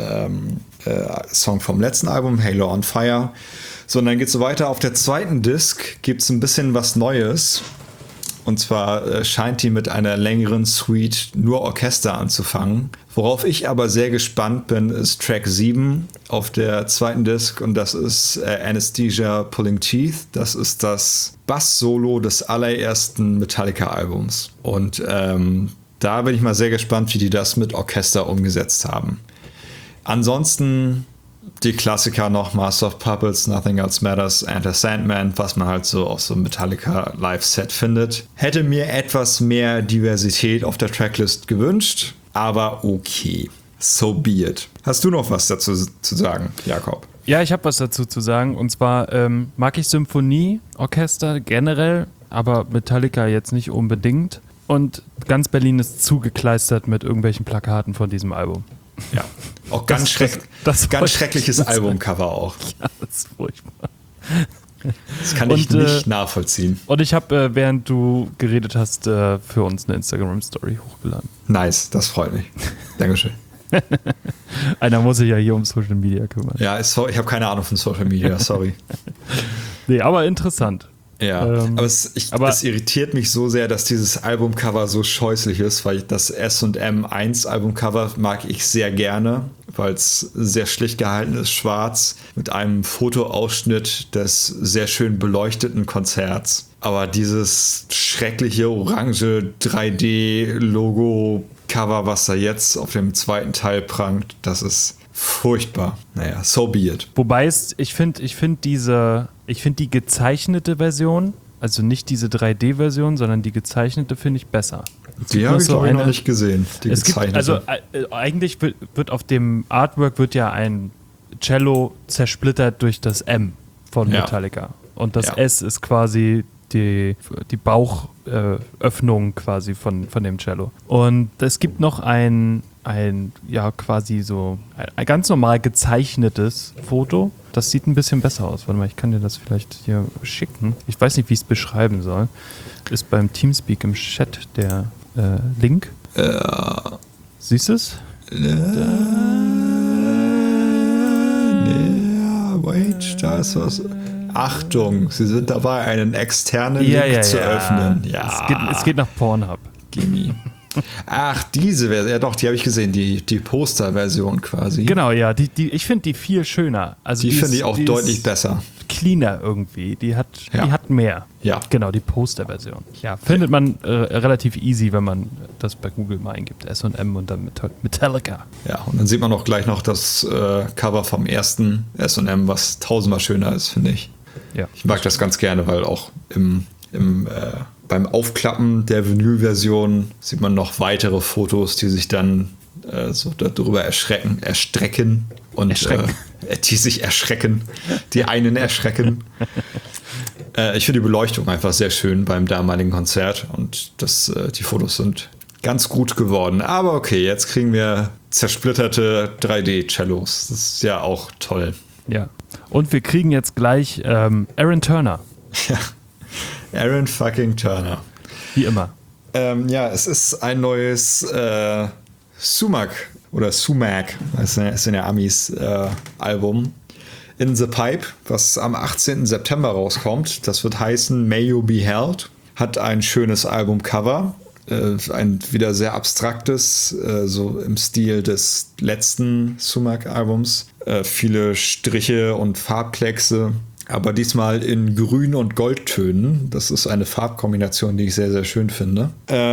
Song vom letzten Album, Halo on Fire. So, und dann geht es so weiter. Auf der zweiten Disc gibt es ein bisschen was Neues. Und zwar scheint die mit einer längeren Suite nur Orchester anzufangen. Worauf ich aber sehr gespannt bin, ist Track 7 auf der zweiten Disc. Und das ist Anesthesia Pulling Teeth. Das ist das Bass-Solo des allerersten Metallica-Albums. Und da bin ich mal sehr gespannt, wie die das mit Orchester umgesetzt haben. Ansonsten die Klassiker noch, Master of Puppets, Nothing Else Matters, Enter Sandman, was man halt so auf so einem Metallica Live-Set findet. Hätte mir etwas mehr Diversität auf der Tracklist gewünscht, aber okay. So be it. Hast du noch was dazu zu sagen, Jakob? Ja, ich habe was dazu zu sagen. Und zwar mag ich Symphonieorchester generell, aber Metallica jetzt nicht unbedingt. Und ganz Berlin ist zugekleistert mit irgendwelchen Plakaten von diesem Album. Ja, auch ganz schreckliches Albumcover auch. Ja, das ist furchtbar. Das kann ich nicht nachvollziehen. Und ich habe, während du geredet hast, für uns eine Instagram-Story hochgeladen. Nice, das freut mich. Dankeschön. Einer muss sich ja hier um Social Media kümmern. Ja, ich habe keine Ahnung von Social Media, sorry. Nee, aber interessant. Ja, aber es irritiert mich so sehr, dass dieses Albumcover so scheußlich ist, weil das S&M 1 Albumcover mag ich sehr gerne, weil es sehr schlicht gehalten ist, schwarz, mit einem Fotoausschnitt des sehr schön beleuchteten Konzerts. Aber dieses schreckliche orange 3D-Logo-Cover, was da jetzt auf dem zweiten Teil prangt, das ist furchtbar. Naja, so be it. Wobei ich finde die gezeichnete Version, also nicht diese 3D-Version, sondern die gezeichnete finde ich besser. Die habe ich noch nicht gesehen, die gezeichnete. Eigentlich wird auf dem Artwork wird ja ein Cello zersplittert durch das M von Metallica. Und das S ist quasi die Bauchöffnung quasi von dem Cello. Und es gibt noch ein ganz normal gezeichnetes Foto. Das sieht ein bisschen besser aus. Warte mal, ich kann dir das vielleicht hier schicken. Ich weiß nicht, wie ich es beschreiben soll. Ist beim Teamspeak im Chat der Link. Siehst du es? wait, da ist was. Achtung, Sie sind dabei, einen externen Link zu öffnen. Ja. Es geht nach Pornhub. Gimme. Ach, diese Version. Ja doch, die habe ich gesehen, die Poster-Version quasi. Genau, ja. Ich finde die viel schöner. Also die finde ich auch deutlich besser. Cleaner irgendwie. Die hat mehr. Ja. Genau, die Poster-Version. Ja, findet man relativ easy, wenn man das bei Google mal eingibt. S&M und dann Metallica. Ja, und dann sieht man auch gleich noch das Cover vom ersten S&M, was tausendmal schöner ist, finde ich. Ja. Ich mag das ganz gerne, weil auch beim Aufklappen der Vinyl-Version sieht man noch weitere Fotos, die sich dann so darüber erstrecken und die sich erschrecken, die einen erschrecken. Ich finde die Beleuchtung einfach sehr schön beim damaligen Konzert und die Fotos sind ganz gut geworden. Aber okay, jetzt kriegen wir zersplitterte 3D-Cellos. Das ist ja auch toll. Ja, und wir kriegen jetzt gleich Aaron Turner. Ja, Aaron fucking Turner. Wie immer. Ja, es ist ein neues Sumac, das sind ja Amis, Album. In the Pipe, was am 18. September rauskommt. Das wird heißen May You Be Held. Hat ein schönes Albumcover. Ein wieder sehr abstraktes, so im Stil des letzten Sumac-Albums. Viele Striche und Farbkleckse, aber diesmal in Grün- und Goldtönen. Das ist eine Farbkombination, die ich sehr, sehr schön finde.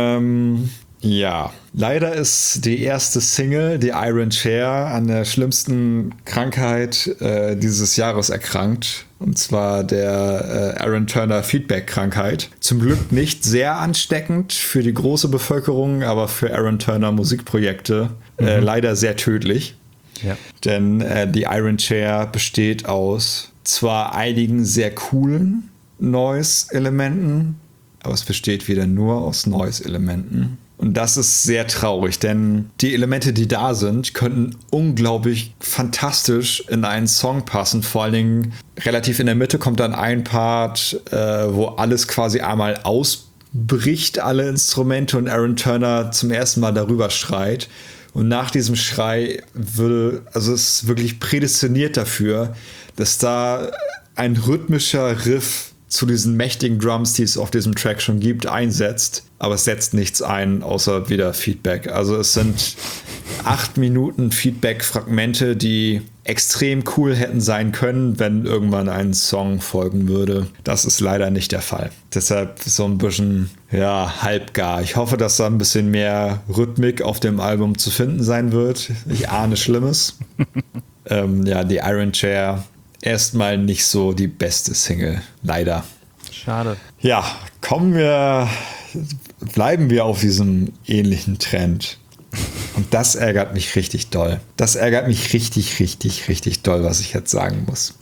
Ja, leider ist die erste Single, die Iron Chair, an der schlimmsten Krankheit dieses Jahres erkrankt. Und zwar der Aaron Turner Feedback-Krankheit. Zum Glück nicht sehr ansteckend für die große Bevölkerung, aber für Aaron Turner Musikprojekte leider sehr tödlich. Ja. Denn die Iron Chair besteht aus zwar einigen sehr coolen Noise-Elementen, aber es besteht wieder nur aus Noise-Elementen. Und das ist sehr traurig, denn die Elemente, die da sind, könnten unglaublich fantastisch in einen Song passen. Vor allen Dingen relativ in der Mitte kommt dann ein Part, wo alles quasi einmal ausbricht, alle Instrumente, und Aaron Turner zum ersten Mal darüber schreit. Und nach diesem Schrei es ist wirklich prädestiniert dafür, dass da ein rhythmischer Riff zu diesen mächtigen Drums, die es auf diesem Track schon gibt, einsetzt. Aber es setzt nichts ein, außer wieder Feedback. Also es sind 8 Minuten Feedback-Fragmente, die extrem cool hätten sein können, wenn irgendwann ein Song folgen würde. Das ist leider nicht der Fall. Deshalb so ein bisschen, halbgar. Ich hoffe, dass da ein bisschen mehr Rhythmik auf dem Album zu finden sein wird. Ich ahne Schlimmes. Die Iron Chair, erstmal nicht so die beste Single. Leider. Schade. Ja, bleiben wir auf diesem ähnlichen Trend. Und das ärgert mich richtig doll. Das ärgert mich richtig, richtig, richtig doll, was ich jetzt sagen muss.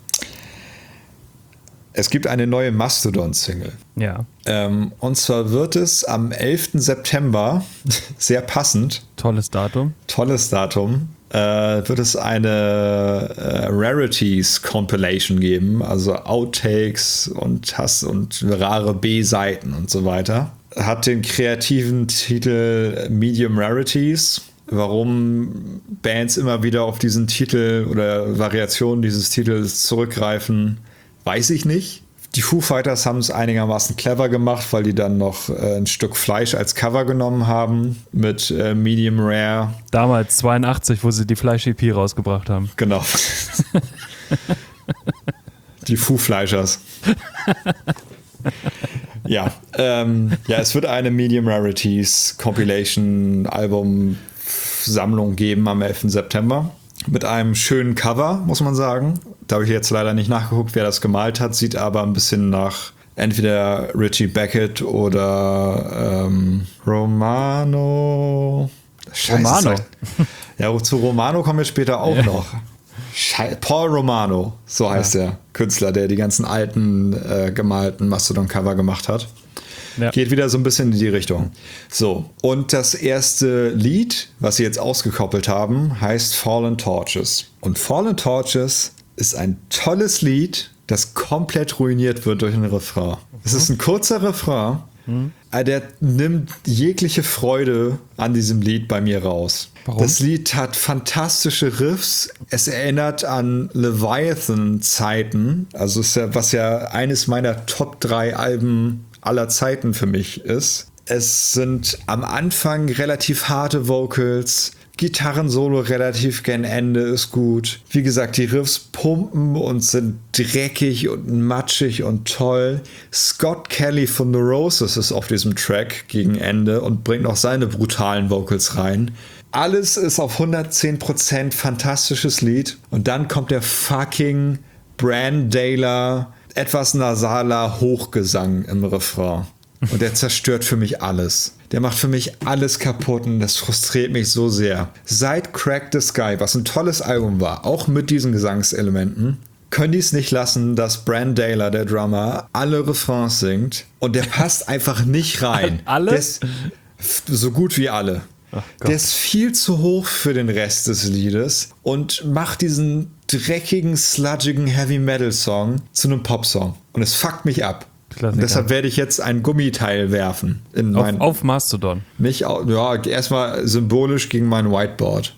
Es gibt eine neue Mastodon-Single. Ja. Und zwar wird es am 11. September, sehr passend. Tolles Datum. Wird es eine Rarities-Compilation geben, also Outtakes und rare B-Seiten und so weiter. Hat den kreativen Titel Medium Rarities. Warum Bands immer wieder auf diesen Titel oder Variationen dieses Titels zurückgreifen, weiß ich nicht. Die Foo Fighters haben es einigermaßen clever gemacht, weil die dann noch ein Stück Fleisch als Cover genommen haben mit Medium Rare. Damals, 82, wo sie die Fleisch-EP rausgebracht haben. Genau. Die Foo Fleischers. Ja, es wird eine Medium Rarities Compilation Album Sammlung geben am 11. September. Mit einem schönen Cover, muss man sagen. Da habe ich jetzt leider nicht nachgeguckt, wer das gemalt hat. Sieht aber ein bisschen nach entweder Richie Beckett oder Romano. Romano. Ja, zu Romano kommen wir später auch noch. Paul Romano, so heißt der Künstler, der die ganzen alten gemalten Mastodon-Cover gemacht hat. Ja. Geht wieder so ein bisschen in die Richtung. So, und das erste Lied, was sie jetzt ausgekoppelt haben, heißt Fallen Torches. Und Fallen Torches ist ein tolles Lied, das komplett ruiniert wird durch einen Refrain. Es ist ein kurzer Refrain, Der nimmt jegliche Freude an diesem Lied bei mir raus. Warum? Das Lied hat fantastische Riffs. Es erinnert an Leviathan-Zeiten. Also ist ja, was ja eines meiner Top 3 Alben aller Zeiten für mich ist. Es sind am Anfang relativ harte Vocals. Gitarrensolo relativ gegen Ende ist gut. Wie gesagt, die Riffs pumpen und sind dreckig und matschig und toll. Scott Kelly von The Roses ist auf diesem Track gegen Ende und bringt noch seine brutalen Vocals rein. Alles ist auf 110% fantastisches Lied. Und dann kommt der fucking Brandaler, etwas nasaler Hochgesang im Refrain. Und der zerstört für mich alles. Der macht für mich alles kaputt und das frustriert mich so sehr. Seit Crack the Sky, was ein tolles Album war, auch mit diesen Gesangselementen, können die es nicht lassen, dass Brandaler, der Drummer, alle Refrains singt. Und der passt einfach nicht rein. Alle? So gut wie alle. Der ist viel zu hoch für den Rest des Liedes und macht diesen dreckigen, sludgigen Heavy-Metal-Song zu einem Pop-Song. Und es fuckt mich ab. Und deshalb werde ich jetzt ein Gummiteil werfen. Auf Mastodon. Erstmal symbolisch gegen mein Whiteboard.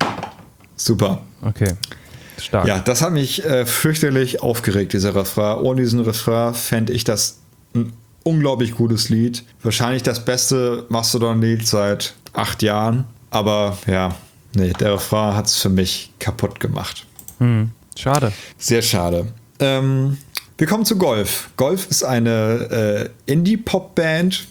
Super. Okay. Stark. Ja, das hat mich fürchterlich aufgeregt, dieser Refrain. Ohne diesen Refrain fände ich das ein unglaublich gutes Lied. Wahrscheinlich das beste Mastodon-Lied seit 8 Jahren. Aber ja, nee, der Refrain hat es für mich kaputt gemacht. Schade. Sehr schade. Wir kommen zu Golf. Golf ist eine Indie-Pop-Band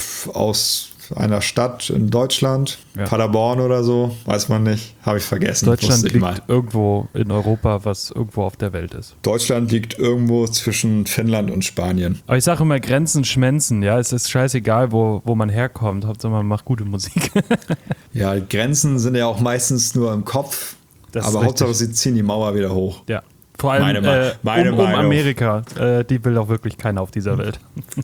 aus einer Stadt in Deutschland, Paderborn oder so, weiß man nicht, habe ich vergessen. Deutschland liegt irgendwo in Europa, was irgendwo auf der Welt ist. Deutschland liegt irgendwo zwischen Finnland und Spanien. Aber ich sage immer Grenzen schmenzen, ja, es ist scheißegal, wo man herkommt, Hauptsache man macht gute Musik. Ja, Grenzen sind ja auch meistens nur im Kopf, aber Hauptsache sie ziehen die Mauer wieder hoch. Ja. Vor allem um Amerika. Die will auch wirklich keiner auf dieser Welt.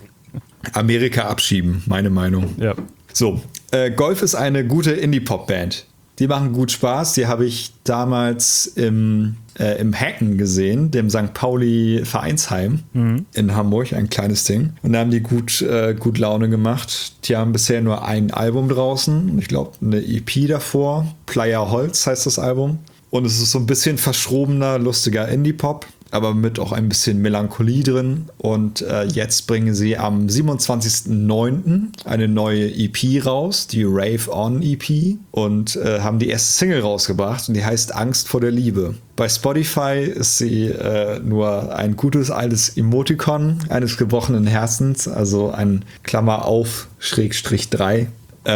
Amerika abschieben, meine Meinung. Ja. So, Golf ist eine gute Indie-Pop-Band. Die machen gut Spaß. Die habe ich damals im Hacken gesehen, dem St. Pauli Vereinsheim in Hamburg, ein kleines Ding. Und da haben die gut Laune gemacht. Die haben bisher nur ein Album draußen. Ich glaube, eine EP davor. Playa Holz heißt das Album. Und es ist so ein bisschen verschrobener, lustiger Indie-Pop, aber mit auch ein bisschen Melancholie drin. Und jetzt bringen sie am 27.09. eine neue EP raus, die Rave On EP, und haben die erste Single rausgebracht und die heißt Angst vor der Liebe. Bei Spotify ist sie nur ein gutes altes Emoticon eines gebrochenen Herzens, also ein Klammer auf /3.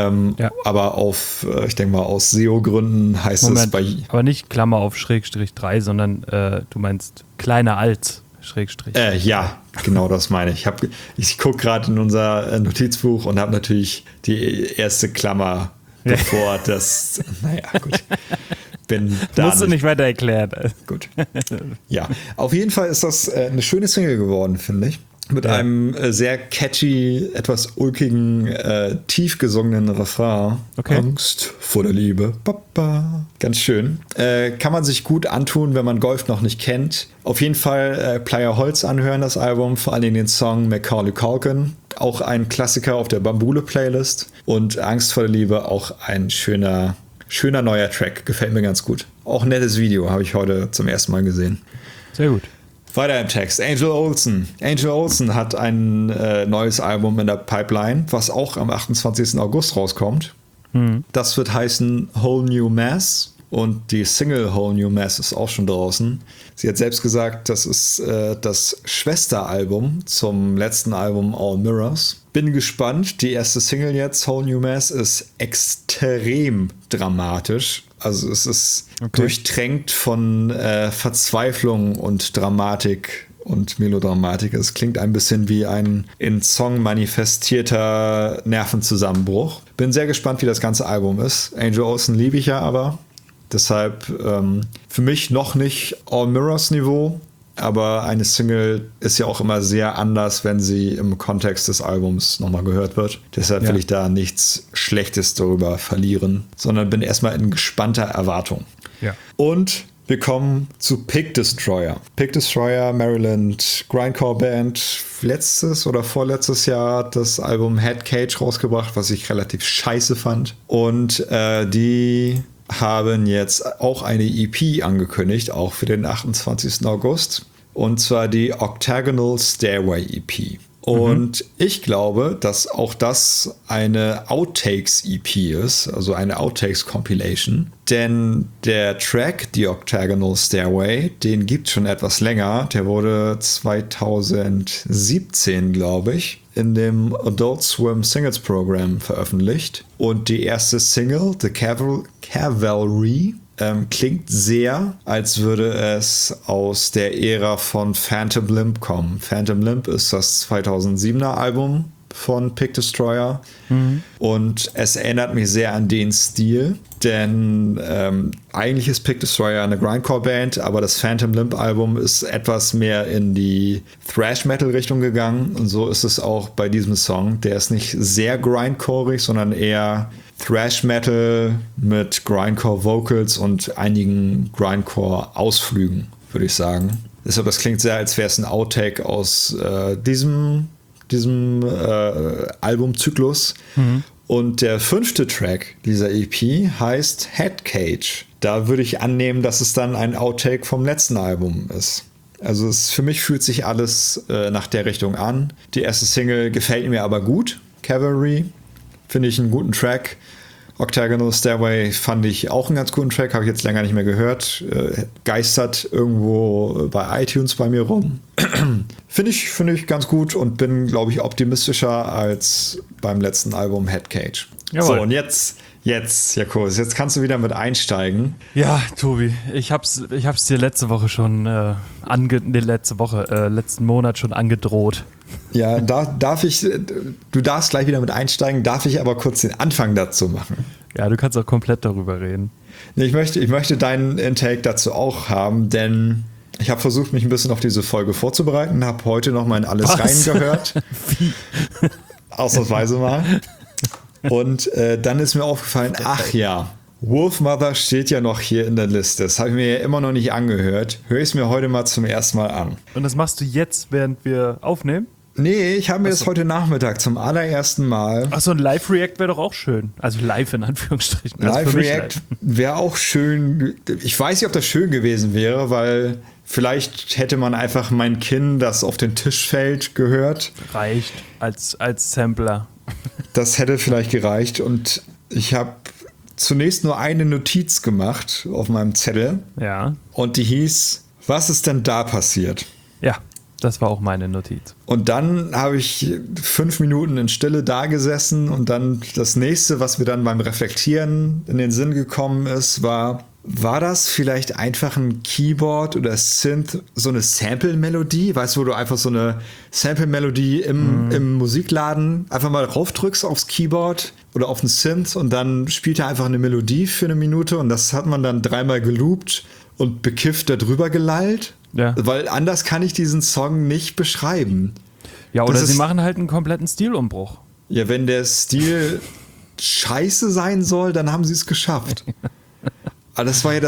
Aber ich denke mal, aus SEO-Gründen heißt es bei... Aber nicht Klammer auf /3, sondern du meinst kleiner als /. Ja, genau das meine ich. Ich gucke gerade in unser Notizbuch und habe natürlich die erste Klammer bevor das... Naja, gut. Musst du nicht weiter erklären. Gut. Ja, auf jeden Fall ist das eine schöne Single geworden, finde ich. Mit einem sehr catchy, etwas ulkigen, tief gesungenen Refrain. Okay. Angst vor der Liebe. Papa. Ganz schön. Kann man sich gut antun, wenn man Golf noch nicht kennt. Auf jeden Fall Playa Holz anhören, das Album. Vor allem den Song Macaulay Culkin. Auch ein Klassiker auf der Bambule-Playlist. Und Angst vor der Liebe, auch ein schöner neuer Track. Gefällt mir ganz gut. Auch ein nettes Video, habe ich heute zum ersten Mal gesehen. Sehr gut. Weiter im Text. Angel Olsen. Angel Olsen hat ein neues Album in der Pipeline, was auch am 28. August rauskommt. Das wird heißen Whole New Mass. Und die Single Whole New Mass ist auch schon draußen. Sie hat selbst gesagt, das ist das Schwesteralbum zum letzten Album All Mirrors. Bin gespannt. Die erste Single jetzt, Whole New Mass, ist extrem dramatisch. Also es ist durchtränkt von Verzweiflung und Dramatik und Melodramatik. Es klingt ein bisschen wie ein in Song manifestierter Nervenzusammenbruch. Bin sehr gespannt, wie das ganze Album ist. Angel Olsen liebe ich ja aber. Deshalb für mich noch nicht All Mirrors Niveau, aber eine Single ist ja auch immer sehr anders, wenn sie im Kontext des Albums nochmal gehört wird. Deshalb will ich da nichts Schlechtes darüber verlieren, sondern bin erstmal in gespannter Erwartung. Ja. Und Wir kommen zu Pig Destroyer. Pig Destroyer, Maryland Grindcore Band. Letztes oder vorletztes Jahr hat das Album Head Cage rausgebracht, was ich relativ scheiße fand. Und die haben jetzt auch eine EP angekündigt, auch für den 28. August. Und zwar die Octagonal Stairway EP. Und ich glaube, dass auch das eine Outtakes-EP ist, also eine Outtakes-Compilation. Denn der Track, die Octagonal Stairway, den gibt es schon etwas länger. Der wurde 2017, glaube ich, in dem Adult Swim Singles Program veröffentlicht. Und die erste Single, The Cavalry, klingt sehr, als würde es aus der Ära von Phantom Limb kommen. Phantom Limb ist das 2007er Album von Pig Destroyer. Und es erinnert mich sehr an den Stil, denn eigentlich ist Pig Destroyer eine Grindcore-Band, aber das Phantom Limb Album ist etwas mehr in die Thrash-Metal-Richtung gegangen. Und so ist es auch bei diesem Song. Der ist nicht sehr grindcoreig, sondern eher Thrash-Metal mit Grindcore-Vocals und einigen Grindcore-Ausflügen, würde ich sagen. Deshalb, das klingt sehr, als wäre es ein Outtake aus diesem Albumzyklus. Und der 5. Track dieser EP heißt Head Cage. Da würde ich annehmen, dass es dann ein Outtake vom letzten Album ist. Also für mich fühlt sich alles nach der Richtung an. Die erste Single gefällt mir aber gut. Cavalry finde ich einen guten Track. Octagonal Stairway fand ich auch einen ganz guten Track, habe ich jetzt länger nicht mehr gehört. Geistert irgendwo bei iTunes bei mir rum. Finde ich ganz gut und bin, glaube ich, optimistischer als beim letzten Album Head Cage. Jawohl. So, und jetzt, Jakobus, jetzt kannst du wieder mit einsteigen. Ja, Tobi, ich hab's dir letzte Woche schon letzten Monat schon angedroht. Ja, du darfst gleich wieder mit einsteigen, darf ich aber kurz den Anfang dazu machen. Ja, du kannst auch komplett darüber reden. Ich möchte deinen Intake dazu auch haben, denn ich habe versucht, mich ein bisschen auf diese Folge vorzubereiten, habe heute noch mal in alles reingehört. Wie? Ausnahmsweise mal. Und dann ist mir aufgefallen, ach ja, Wolfmother steht ja noch hier in der Liste. Das habe ich mir ja immer noch nicht angehört. Höre ich es mir heute mal zum ersten Mal an. Und das machst du jetzt, während wir aufnehmen? Nee, ich habe mir das heute Nachmittag zum allerersten Mal... Achso, ein Live-React wäre doch auch schön. Also live in Anführungsstrichen. Live-React wäre auch schön. Ich weiß nicht, ob das schön gewesen wäre, weil vielleicht hätte man einfach mein Kinn, das auf den Tisch fällt, gehört. Reicht als Sampler. Das hätte vielleicht gereicht. Und ich habe zunächst nur eine Notiz gemacht auf meinem Zettel. Ja. Und die hieß, was ist denn da passiert? Ja, das war auch meine Notiz. Und dann habe ich 5 Minuten in Stille da gesessen und dann das nächste, was mir dann beim Reflektieren in den Sinn gekommen ist, war das vielleicht einfach ein Keyboard oder Synth, so eine Sample-Melodie? Weißt du, wo du einfach so eine Sample-Melodie im Musikladen einfach mal raufdrückst aufs Keyboard oder auf den Synth und dann spielt er einfach eine Melodie für eine Minute und das hat man dann 3-mal geloopt und bekifft da drüber gelallt? Ja. Weil anders kann ich diesen Song nicht beschreiben. Ja, oder sie machen halt einen kompletten Stilumbruch. Ja, wenn der Stil scheiße sein soll, dann haben sie es geschafft. Aber das war ja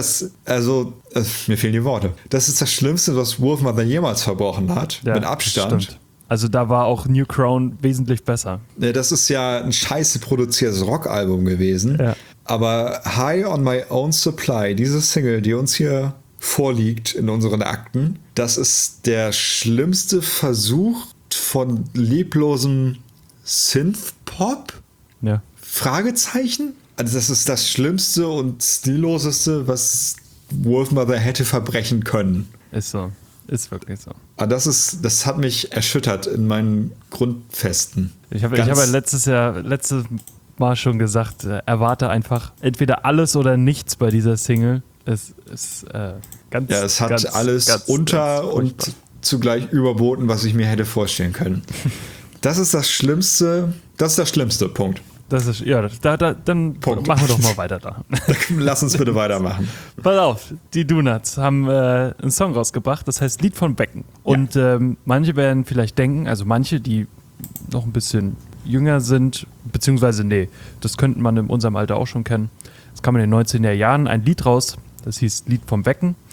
mir fehlen die Worte. Das ist das Schlimmste, was Wolfmother jemals verbrochen hat, ja, mit Abstand. Stimmt. Also da war auch New Crown wesentlich besser. Ja, das ist ja ein scheiße produziertes Rockalbum gewesen. Ja. Aber High on My Own Supply, diese Single, die uns hier vorliegt in unseren Akten, das ist der schlimmste Versuch von lieblosem Synth-Pop? Ja. Fragezeichen? Also das ist das Schlimmste und Stilloseste, was Wolfmother hätte verbrechen können. Ist so. Ist wirklich so. Aber das hat mich erschüttert in meinen Grundfesten. Ich habe ja letztes Mal schon gesagt, erwarte einfach entweder alles oder nichts bei dieser Single. Es ist ganz... Ja, es hat alles unter und zugleich überboten, was ich mir hätte vorstellen können. Das ist das Schlimmste, Punkt. Das ist, ja, dann Punkt. Machen wir doch mal weiter da. Lass uns bitte weitermachen. Pass auf, die Donuts haben einen Song rausgebracht, das heißt Lied von Becken. Und manche werden vielleicht denken, also manche, die noch ein bisschen jünger sind, beziehungsweise nee, das könnte man in unserem Alter auch schon kennen. Es kam in den 19er Jahren ein Lied raus, das hieß Lied vom Becken.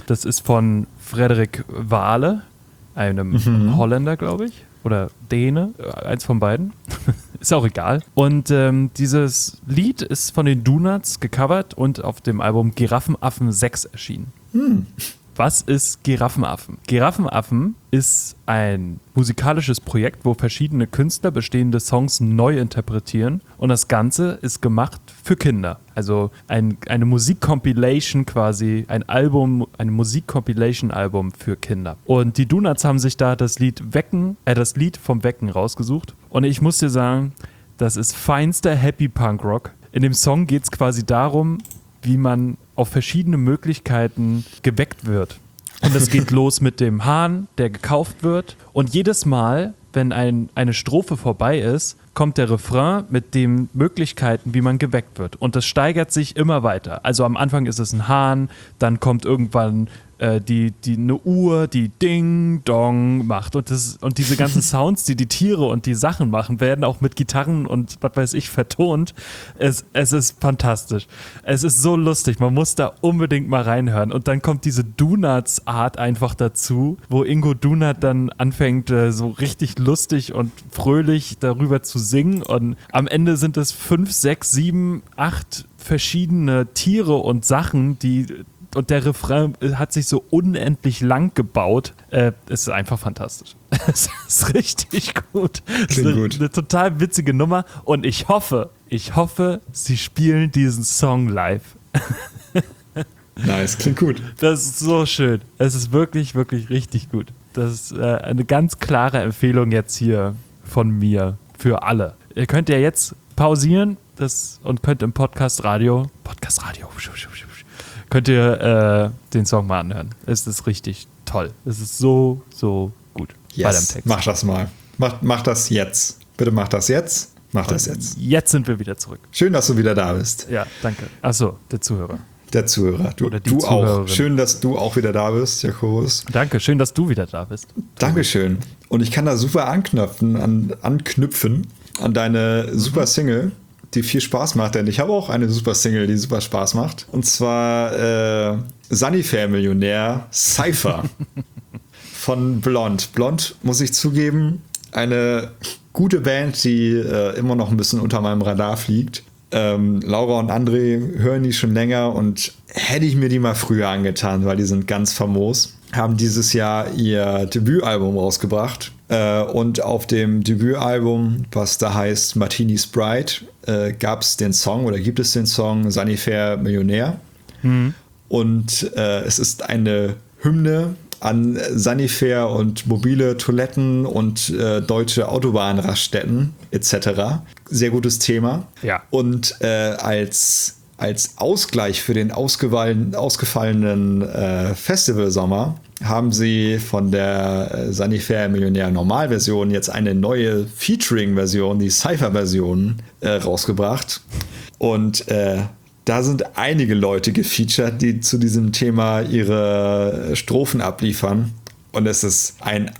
Das ist von Frederik Wahle, einem Holländer, glaube ich. Oder Däne, eins von beiden. Ist auch egal. Und dieses Lied ist von den Donuts gecovert und auf dem Album Giraffenaffen 6 erschienen. Was ist Giraffenaffen? Giraffenaffen ist ein musikalisches Projekt, wo verschiedene Künstler bestehende Songs neu interpretieren und das Ganze ist gemacht für Kinder. Also eine Musik-Compilation quasi, ein Musik-Compilation-Album für Kinder. Und die Donuts haben sich da das Lied vom Wecken rausgesucht und ich muss dir sagen, das ist feinster Happy Punk Rock. In dem Song geht es quasi darum, wie man auf verschiedene Möglichkeiten geweckt wird. Und es geht los mit dem Hahn, der gekauft wird. Und jedes Mal, wenn eine Strophe vorbei ist, kommt der Refrain mit den Möglichkeiten, wie man geweckt wird. Und das steigert sich immer weiter. Also am Anfang ist es ein Hahn, dann kommt irgendwann eine Uhr, die Ding, Dong macht. Und diese ganzen Sounds, die Tiere und die Sachen machen, werden auch mit Gitarren und was weiß ich vertont. Es ist fantastisch. Es ist so lustig. Man muss da unbedingt mal reinhören. Und dann kommt diese Donuts-Art einfach dazu, wo Ingo Donut dann anfängt, so richtig lustig und fröhlich darüber zu singen. Und am Ende sind es 5, 6, 7, 8 verschiedene Tiere und Sachen, und der Refrain hat sich so unendlich lang gebaut. Es ist einfach fantastisch. Es ist richtig gut. Klingt gut. Eine total witzige Nummer. Und ich hoffe, sie spielen diesen Song live. Nice, klingt gut. Das ist so schön. Es ist wirklich, wirklich richtig gut. Das ist eine ganz klare Empfehlung jetzt hier von mir für alle. Ihr könnt ja jetzt pausieren und könnt im Podcast Radio, könnt ihr den Song mal anhören. Es ist richtig toll. Es ist so, so gut. Yes. Bei dem Text. Mach das mal. Mach das jetzt. Bitte mach das jetzt. Mach das jetzt. Jetzt sind wir wieder zurück. Schön, dass du wieder da bist. Ja, danke. Achso, der Zuhörer. Der Zuhörer. Du auch. Schön, dass du auch wieder da bist, Jakobus. Danke, schön, dass du wieder da bist. Dankeschön. Und ich kann da super anknüpfen an deine super Single, die viel Spaß macht, denn ich habe auch eine super Single, die super Spaß macht. Und zwar Sunnyfair-Millionär Cypher von Blond. Blond, muss ich zugeben, eine gute Band, die immer noch ein bisschen unter meinem Radar fliegt. Laura und André hören die schon länger und hätte ich mir die mal früher angetan, weil die sind ganz famos. Haben dieses Jahr ihr Debütalbum rausgebracht. Und auf dem Debütalbum, was da heißt Martini's Bride, gibt es den Song Sunnyfair Millionär. Und es ist eine Hymne an Sunnyfair und mobile Toiletten und deutsche Autobahnraststätten etc. Sehr gutes Thema. Ja. Und als Ausgleich für den ausgefallenen Festivalsommer haben sie von der Sunnyfair Millionär Normalversion jetzt eine neue Featuring-Version, die Cypher-Version, rausgebracht. Und da sind einige Leute gefeatured, die zu diesem Thema ihre Strophen abliefern. Und es ist ein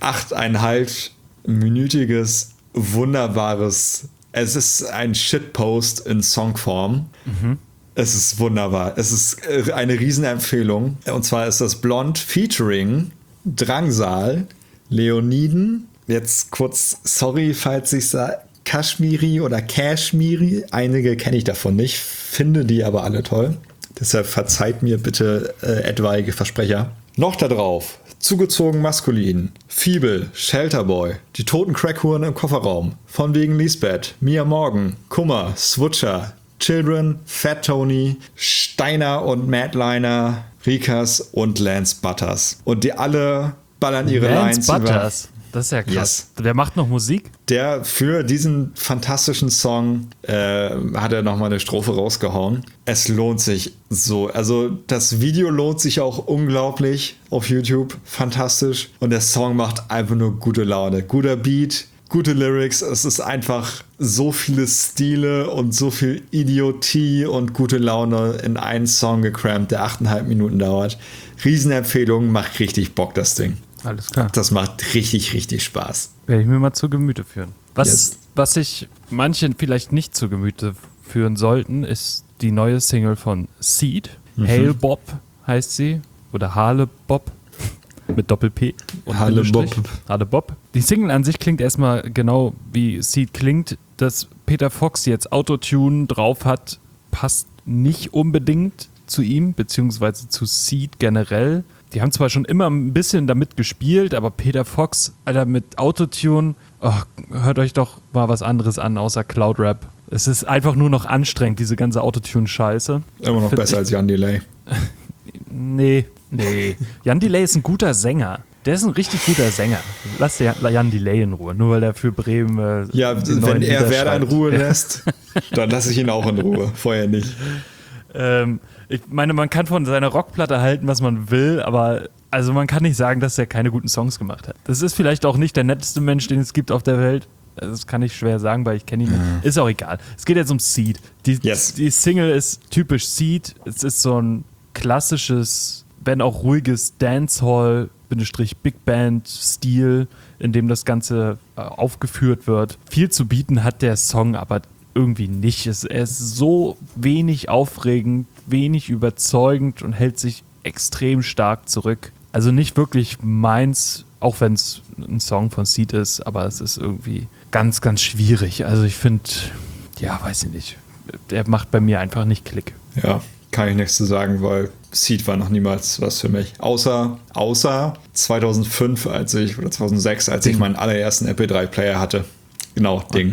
8,5-minütiges, wunderbares, es ist ein Shitpost in Songform. Es ist wunderbar. Es ist eine Riesenempfehlung. Und zwar ist das Blond featuring Drangsal, Leoniden. Jetzt kurz, sorry, falls ich sage, Kashmiri oder Kashmiri. Einige kenne ich davon nicht, finde die aber alle toll. Deshalb verzeiht mir bitte etwaige Versprecher. Noch da drauf, zugezogen maskulin, Fiebel, Shelterboy, die toten Crackhuren im Kofferraum, von wegen Lisbeth, Mia Morgan, Kummer, Switcher, Children, Fat Tony, Steiner und Madliner, Rikas und Lance Butters. Und die alle ballern ihre Lines über. Lance Butters? Das ist ja krass. Yes. Wer macht noch Musik? Der für diesen fantastischen Song hat er nochmal eine Strophe rausgehauen. Es lohnt sich so. Also das Video lohnt sich auch unglaublich auf YouTube. Fantastisch. Und der Song macht einfach nur gute Laune. Guter Beat, gute Lyrics. Es ist einfach so viele Stile und so viel Idiotie und gute Laune in einen Song gecrampt, der 8,5 Minuten dauert. Riesenempfehlung, macht richtig Bock, das Ding. Alles klar. Das macht richtig, richtig Spaß. Werde ich mir mal zu Gemüte führen. Was sich manchen vielleicht nicht zu Gemüte führen sollten, ist die neue Single von Seed. Hail Bob heißt sie. oder Harle Bob mit Doppel-P. Harle Bob. Harle Bob. Die Single an sich klingt erstmal genau wie Seed klingt. Dass Peter Fox jetzt Autotune drauf hat, passt nicht unbedingt zu ihm, beziehungsweise zu Seed generell. Die haben zwar schon immer ein bisschen damit gespielt, aber Peter Fox, Alter, mit Autotune, hört euch doch mal was anderes an, außer Cloud Rap. Es ist einfach nur noch anstrengend, diese ganze Autotune-Scheiße. Immer noch besser als Jan Delay. Nee. Jan Delay ist ein guter Sänger. Der ist ein richtig guter Sänger. Lass Jan Delay in Ruhe, nur weil er für Bremen. Ja, wenn er Werder in Ruhe lässt, dann lasse ich ihn auch in Ruhe. Vorher nicht. Ich meine, man kann von seiner Rockplatte halten, was man will, aber also man kann nicht sagen, dass er keine guten Songs gemacht hat. Das ist vielleicht auch nicht der netteste Mensch, den es gibt auf der Welt. Das kann ich schwer sagen, weil ich kenne ihn nicht. Ist auch egal. Es geht jetzt um Seed. Die Single ist typisch Seed. Es ist so ein klassisches, wenn auch ruhiges Dancehall-Big Band-Stil, in dem das Ganze aufgeführt wird. Viel zu bieten hat der Song aber irgendwie nicht. Er ist so wenig aufregend, wenig überzeugend und hält sich extrem stark zurück. Also nicht wirklich meins, auch wenn es ein Song von Seed ist, aber es ist irgendwie ganz, ganz schwierig. Also ich finde, ja, weiß ich nicht. Der macht bei mir einfach nicht Klick. Ja, kann ich nichts zu sagen, weil Seed war noch niemals was für mich. Außer 2005 oder 2006, als ich meinen allerersten MP3-Player hatte. Genau, Ding.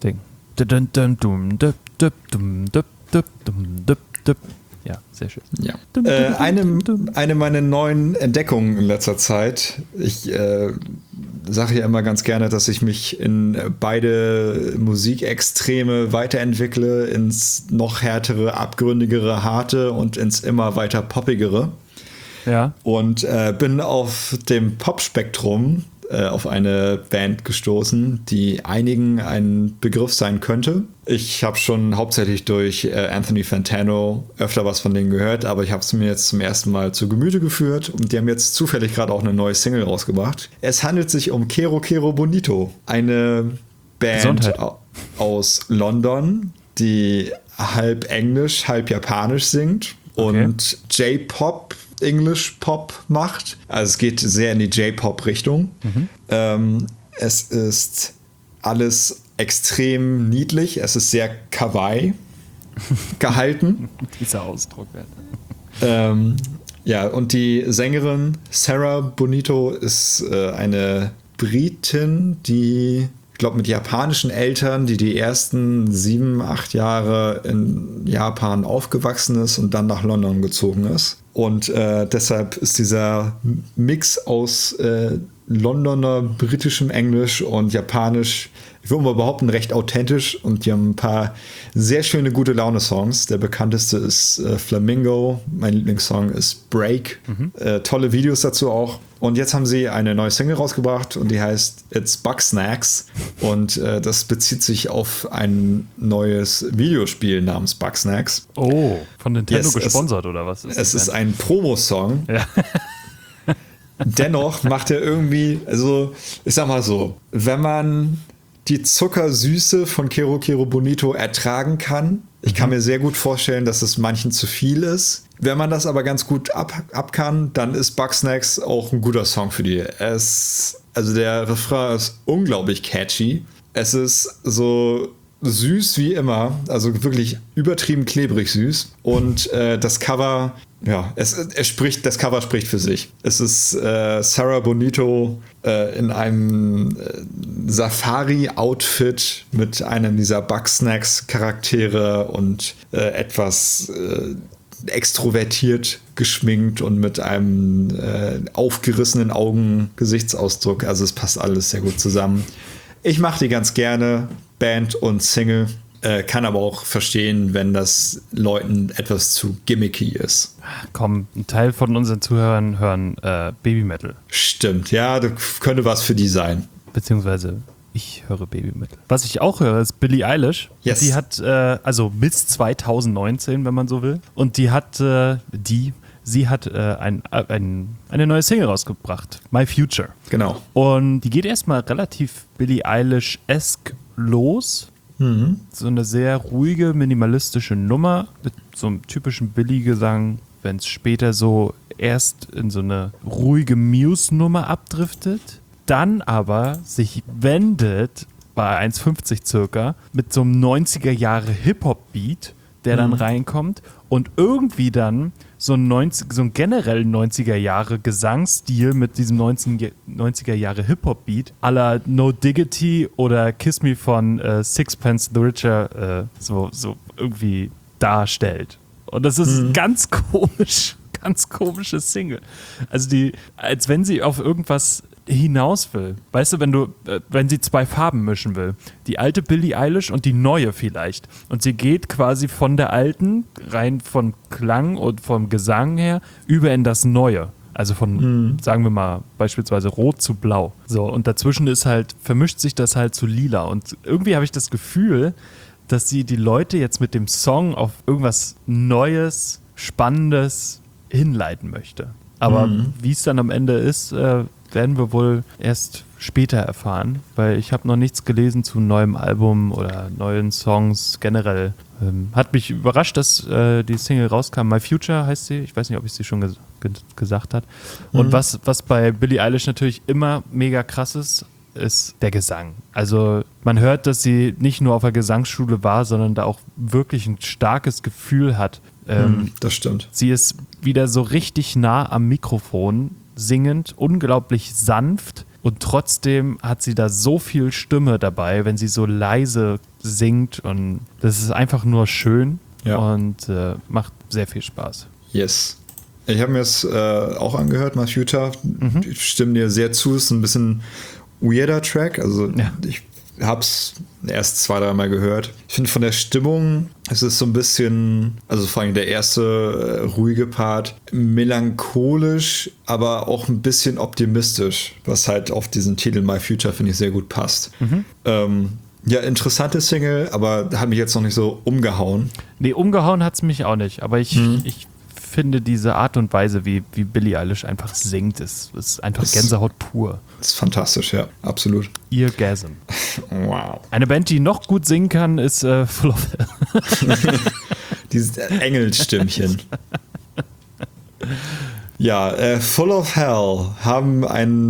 Ja, sehr schön. Ja. Eine meiner neuen Entdeckungen in letzter Zeit. Ich sage ja immer ganz gerne, dass ich mich in beide Musikextreme weiterentwickle, ins noch härtere, abgründigere, harte und ins immer weiter poppigere. Ja. Und bin auf dem Pop-Spektrum auf eine Band gestoßen, die einigen ein Begriff sein könnte. Ich habe schon hauptsächlich durch Anthony Fantano öfter was von denen gehört, aber ich habe es mir jetzt zum ersten Mal zu Gemüte geführt und die haben jetzt zufällig gerade auch eine neue Single rausgebracht. Es handelt sich um Kero Kero Bonito, eine Band aus London, die halb Englisch, halb Japanisch singt und J-Pop, English Pop macht. Also es geht sehr in die J-Pop-Richtung. Es ist alles extrem niedlich. Es ist sehr kawaii gehalten. Dieser Ausdruck. Ja, und die Sängerin Sarah Bonito ist eine Britin, die, ich glaube, mit japanischen Eltern, die ersten 7, 8 Jahre in Japan aufgewachsen ist und dann nach London gezogen ist. Und deshalb ist dieser Mix aus Londoner britischem Englisch und Japanisch, ich würde mal behaupten, recht authentisch. Und die haben ein paar sehr schöne, gute Laune-Songs. Der bekannteste ist Flamingo. Mein Lieblingssong ist Break. Tolle Videos dazu auch. Und jetzt haben sie eine neue Single rausgebracht und die heißt It's Bugsnax. Und das bezieht sich auf ein neues Videospiel namens Bugsnax. Oh, von Nintendo gesponsert oder was? Es ist ein Promo-Song. Ja. Dennoch macht er irgendwie, also ich sag mal so, wenn man die Zuckersüße von Kero Kero Bonito ertragen kann, ich kann mir sehr gut vorstellen, dass es manchen zu viel ist. Wenn man das aber ganz gut ab kann, dann ist Bugsnax auch ein guter Song für die. Also der Refrain ist unglaublich catchy. Es ist so süß wie immer, also wirklich übertrieben klebrig süß. Und das Cover, ja, das Cover spricht für sich. Es ist Sarah Bonito in einem Safari-Outfit mit einem dieser Bugsnax-Charaktere und etwas extrovertiert geschminkt und mit einem aufgerissenen Augen-Gesichtsausdruck. Also es passt alles sehr gut zusammen. Ich mache die ganz gerne, Band und Single. Kann aber auch verstehen, wenn das Leuten etwas zu gimmicky ist. Komm, ein Teil von unseren Zuhörern hören Babymetal. Stimmt, ja, das könnte was für die sein. Beziehungsweise ich höre Babymetal. Was ich auch höre, ist Billie Eilish. Yes. Die hat, also bis 2019, wenn man so will. Und sie hat eine neue Single rausgebracht, My Future. Genau. Und die geht erstmal relativ Billie Eilish-esque los. So eine sehr ruhige, minimalistische Nummer mit so einem typischen Billy-Gesang, wenn es später so erst in so eine ruhige Muse-Nummer abdriftet, dann aber sich wendet bei 1,50 circa mit so einem 90er-Jahre-Hip-Hop-Beat, der dann reinkommt und irgendwie dann so ein generellen 90er-Jahre-Gesangsstil mit diesem 90er-Jahre-Hip-Hop-Beat à la No Diggity oder Kiss Me von Sixpence the Richer so irgendwie darstellt. Und das ist ganz komische Single. Also als wenn sie auf irgendwas hinaus will. Weißt du, wenn sie zwei Farben mischen will. Die alte Billie Eilish und die neue vielleicht. Und sie geht quasi von der alten, rein von Klang und vom Gesang her, über in das Neue. Also von, sagen wir mal, beispielsweise Rot zu Blau. So, und dazwischen vermischt sich das halt zu Lila. Und irgendwie habe ich das Gefühl, dass sie die Leute jetzt mit dem Song auf irgendwas Neues, Spannendes hinleiten möchte. Aber wie es dann am Ende ist, werden wir wohl erst später erfahren, weil ich habe noch nichts gelesen zu einem neuen Album oder neuen Songs generell. Hat mich überrascht, dass die Single rauskam. My Future heißt sie. Ich weiß nicht, ob ich sie schon gesagt habe. Und was bei Billie Eilish natürlich immer mega krass ist der Gesang. Also man hört, dass sie nicht nur auf der Gesangsschule war, sondern da auch wirklich ein starkes Gefühl hat. Das stimmt. Sie ist wieder so richtig nah am Mikrofon, singend, unglaublich sanft und trotzdem hat sie da so viel Stimme dabei, wenn sie so leise singt und das ist einfach nur schön und macht sehr viel Spaß. Yes. Ich habe mir es auch angehört, My Future. Ich stimme dir sehr zu, es ist ein bisschen weirder Track, also ich habe es erst 2-3 Mal gehört. Ich finde von der Stimmung, es ist so ein bisschen, also vor allem der erste ruhige Part, melancholisch, aber auch ein bisschen optimistisch, was halt auf diesen Titel My Future, finde ich, sehr gut passt. Ja, interessante Single, aber hat mich jetzt noch nicht so umgehauen. Nee, umgehauen hat es mich auch nicht, aber ich finde diese Art und Weise, wie Billie Eilish einfach singt, ist einfach Gänsehaut pur. Ist fantastisch, ja, absolut. Eargasm. Wow. Eine Band, die noch gut singen kann, ist Full of Hell. Dieses Engelstimmchen. Ja, Full of Hell haben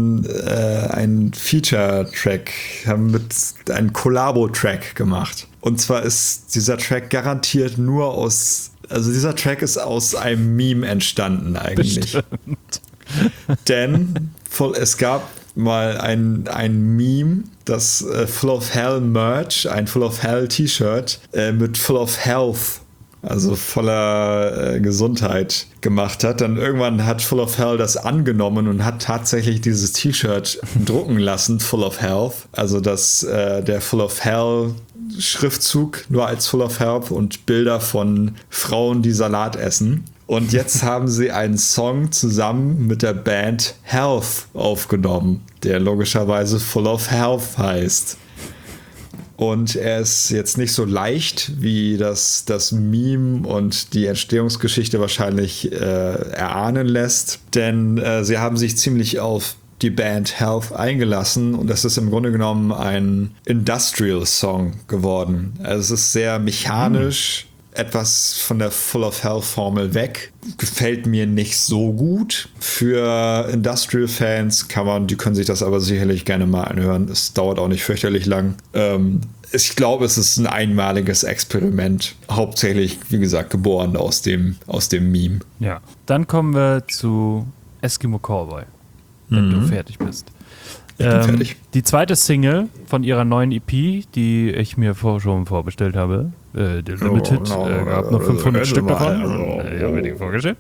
einen Feature-Track, haben einen Collabo-Track gemacht. Und zwar ist dieser Track garantiert also dieser Track ist aus einem Meme entstanden eigentlich. Bestimmt. Denn es gab mal ein Meme, das Full of Hell Merch, ein Full of Hell T-Shirt mit Full of Health, also voller Gesundheit gemacht hat. Dann irgendwann hat Full of Hell das angenommen und hat tatsächlich dieses T-Shirt drucken lassen, Full of Health. Also dass der Full of Hell Schriftzug nur als Full of Health und Bilder von Frauen, die Salat essen. Und jetzt haben sie einen Song zusammen mit der Band Health aufgenommen, der logischerweise Full of Health heißt. Und er ist jetzt nicht so leicht, wie das Meme und die Entstehungsgeschichte wahrscheinlich erahnen lässt, denn sie haben sich ziemlich auf die Band Health eingelassen und das ist im Grunde genommen ein Industrial-Song geworden. Also es ist sehr mechanisch, etwas von der Full of Hell-Formel weg. Gefällt mir nicht so gut. Für Industrial-Fans die können sich das aber sicherlich gerne mal anhören. Es dauert auch nicht fürchterlich lang. Ich glaube, es ist ein einmaliges Experiment. Hauptsächlich, wie gesagt, geboren aus dem Meme. Ja, dann kommen wir zu Eskimo Callboy. Wenn du fertig bist. Ich bin fertig. Die zweite Single von ihrer neuen EP, die ich mir schon vorbestellt habe, The Limited, gab noch 500 Stück davon. Ich habe mir die vorgestellt.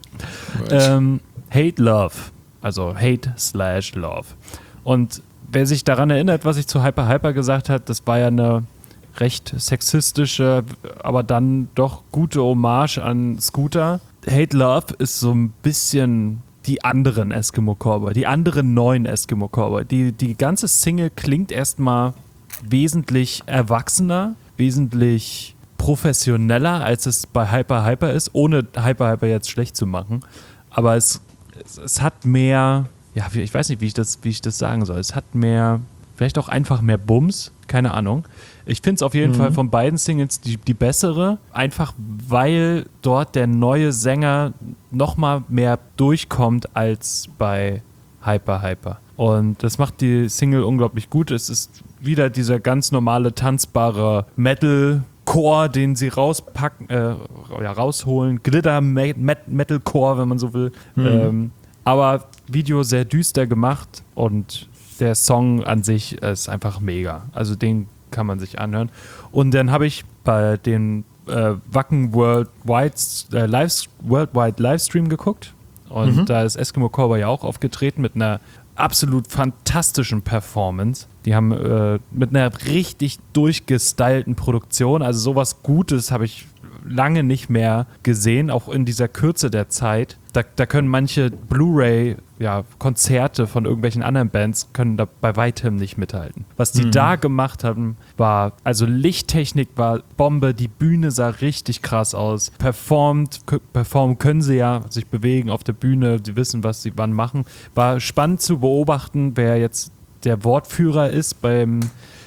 Hate Love, also Hate/Love. Und wer sich daran erinnert, was ich zu Hyper Hyper gesagt habe, das war ja eine recht sexistische, aber dann doch gute Hommage an Scooter. Hate Love ist so ein bisschen die anderen Eskimo Callboy, die anderen neuen Eskimo Callboy. Die ganze Single klingt erstmal wesentlich erwachsener, wesentlich professioneller, als es bei Hyper Hyper ist, ohne Hyper Hyper jetzt schlecht zu machen. Aber es hat mehr, ja, ich weiß nicht, wie ich das sagen soll. Es hat mehr, vielleicht auch einfach mehr Bums, keine Ahnung. Ich finde es auf jeden Fall von beiden Singles die bessere, einfach weil dort der neue Sänger nochmal mehr durchkommt als bei Hyper Hyper. Und das macht die Single unglaublich gut. Es ist wieder dieser ganz normale, tanzbare Metal-Core, den sie rausholen. Glitter-Metal-Core, wenn man so will. Aber Video sehr düster gemacht und der Song an sich ist einfach mega. Also den kann man sich anhören. Und dann habe ich bei den Wacken Worldwide Livestream geguckt. Und da ist Eskimo Cowboy ja auch aufgetreten mit einer absolut fantastischen Performance. Die haben mit einer richtig durchgestylten Produktion, also sowas Gutes habe ich lange nicht mehr gesehen, auch in dieser Kürze der Zeit. Da können manche Blu-ray-Konzerte von irgendwelchen anderen Bands können da bei weitem nicht mithalten. Was die da gemacht haben, war, also Lichttechnik war Bombe, die Bühne sah richtig krass aus. Performen können sie ja, sich bewegen auf der Bühne, sie wissen, was sie wann machen. War spannend zu beobachten, wer jetzt der Wortführer ist beim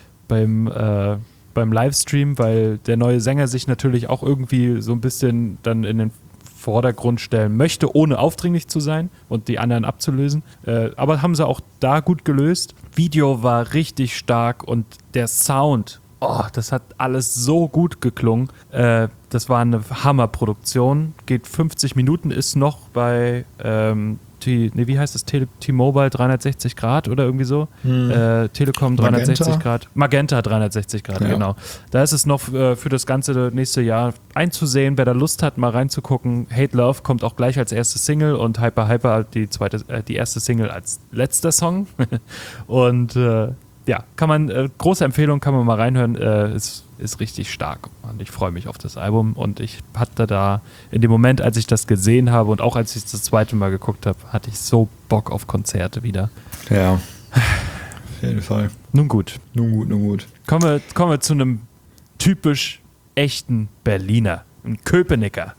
Livestream, weil der neue Sänger sich natürlich auch irgendwie so ein bisschen dann in den Vordergrund stellen möchte, ohne aufdringlich zu sein und die anderen abzulösen. Aber haben sie auch da gut gelöst. Video war richtig stark und der Sound, das hat alles so gut geklungen. Das war eine Hammerproduktion. Geht 50 Minuten, ist noch bei wie heißt das? T-Mobile 360 Grad oder irgendwie so? Telekom 360 Grad. Magenta 360 Grad, genau. Da ist es noch für das ganze nächste Jahr einzusehen. Wer da Lust hat, mal reinzugucken. Hate Love kommt auch gleich als erste Single und Hyper Hyper die erste Single als letzter Song. Und kann man, große Empfehlung, kann man mal reinhören. Ist richtig stark und ich freue mich auf das Album und ich hatte da in dem Moment, als ich das gesehen habe und auch als ich das zweite Mal geguckt habe, hatte ich so Bock auf Konzerte wieder. Ja, auf jeden Fall. Nun gut. Kommen wir zu einem typisch echten Berliner, ein Köpenicker.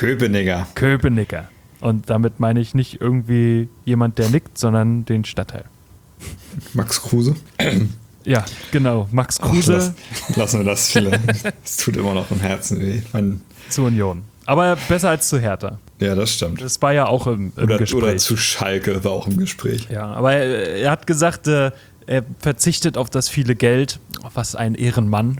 Und damit meine ich nicht irgendwie jemand, der nickt, sondern den Stadtteil. Max Kruse. Ja, genau. Max Kruse. Lassen wir das vielleicht. Es tut immer noch im Herzen weh. Zu Union. Aber besser als zu Hertha. Ja, das stimmt. Das war ja auch im Gespräch. Oder zu Schalke war auch im Gespräch. Ja, aber er hat gesagt, er verzichtet auf das viele Geld, was ein Ehrenmann,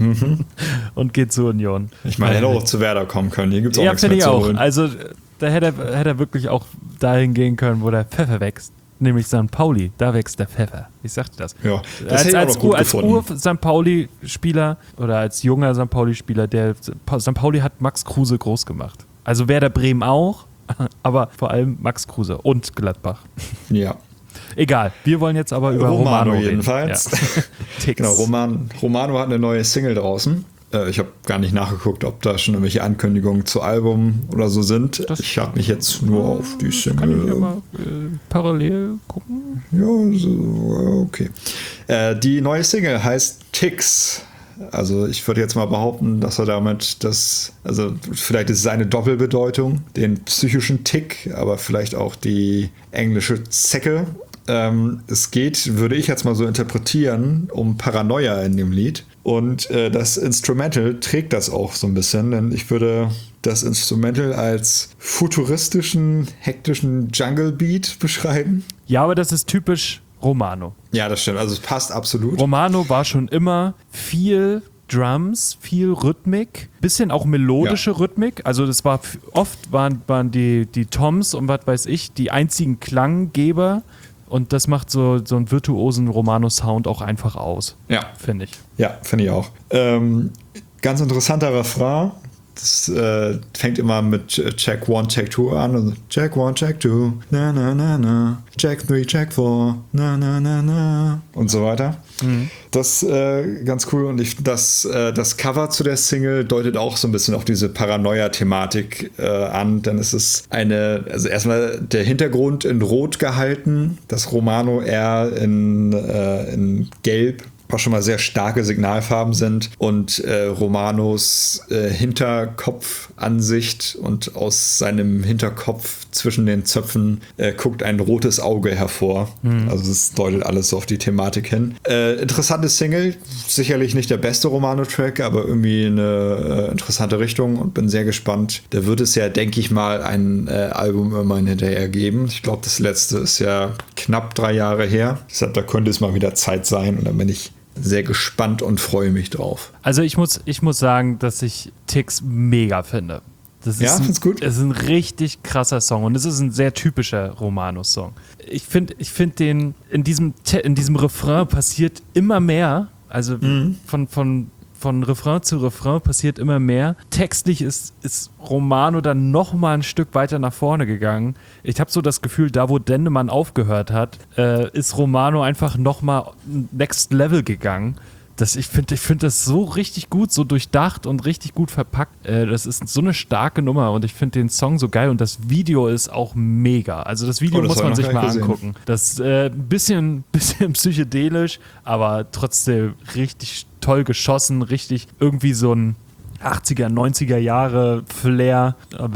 und geht zu Union. Ich meine, er hätte auch zu Werder kommen können. Hier gibt es auch nichts mehr zu holen. Also da hätte er wirklich auch dahin gehen können, wo der Pfeffer wächst. Nämlich St. Pauli, da wächst der Pfeffer. Ich sagte das. Ja, das hätte ich auch noch gut gefunden. Als St. Pauli-Spieler oder als junger St. Pauli-Spieler, St. Pauli hat Max Kruse groß gemacht. Also Werder Bremen auch, aber vor allem Max Kruse und Gladbach. Ja. Egal, wir wollen jetzt aber über Romano reden. Jedenfalls. Ja. Genau, Romano hat eine neue Single draußen. Ich habe gar nicht nachgeguckt, ob da schon irgendwelche Ankündigungen zu Album oder so sind. Ich habe mich jetzt nur auf die Single... Kann ich ja mal parallel gucken? Ja, so, okay. Die neue Single heißt Ticks. Also ich würde jetzt mal behaupten, dass er damit vielleicht ist es eine Doppelbedeutung, den psychischen Tick, aber vielleicht auch die englische Zecke. Es geht, würde ich jetzt mal so interpretieren, um Paranoia in dem Lied. Und das Instrumental trägt das auch so ein bisschen, denn ich würde das Instrumental als futuristischen, hektischen Jungle Beat beschreiben. Ja, aber das ist typisch Romano. Ja, das stimmt. Also es passt absolut. Romano war schon immer viel Drums, viel Rhythmik, bisschen auch melodische Rhythmik. Also das war oft waren die Toms und was weiß ich die einzigen Klanggeber. Und das macht so einen virtuosen Romano-Sound auch einfach aus. Ja. Finde ich. Ja, finde ich auch. Ganz interessanter Refrain. Das fängt immer mit Check 1, Check 2 an. Also Check 1, Check 2, na na na na. Check 3, Check 4, na na na na. Und so weiter. Das ganz cool. Und das Cover zu der Single deutet auch so ein bisschen auf diese Paranoia-Thematik an. Denn es ist also erstmal der Hintergrund in Rot gehalten. Das Romano eher in Gelb was schon mal sehr starke Signalfarben sind und Romanos Hinterkopfansicht und aus seinem Hinterkopf zwischen den Zöpfen guckt ein rotes Auge hervor. Also es deutet alles so auf die Thematik hin. Interessante Single, sicherlich nicht der beste Romano-Track, aber irgendwie eine interessante Richtung und bin sehr gespannt. Da wird es ja, denke ich mal, ein Album immerhin hinterher geben. Ich glaube, das letzte ist ja knapp 3 Jahre her. Deshalb, da könnte es mal wieder Zeit sein und dann bin ich sehr gespannt und freue mich drauf. Also ich muss sagen, dass ich Tix mega finde. Find's gut? Es ist ein richtig krasser Song und es ist ein sehr typischer Romano-Song. Ich finde den, in diesem Refrain passiert immer mehr, also von Refrain zu Refrain passiert immer mehr. Textlich ist Romano dann noch mal ein Stück weiter nach vorne gegangen. Ich habe so das Gefühl, da wo Dendemann aufgehört hat, ist Romano einfach noch mal next level gegangen. Ich finde das so richtig gut, so durchdacht und richtig gut verpackt. Das ist so eine starke Nummer und ich finde den Song so geil und das Video ist auch mega. Also das Video muss man sich mal angucken. Das ist ein bisschen psychedelisch, aber trotzdem richtig toll geschossen, richtig irgendwie so ein 80er, 90er Jahre Flair,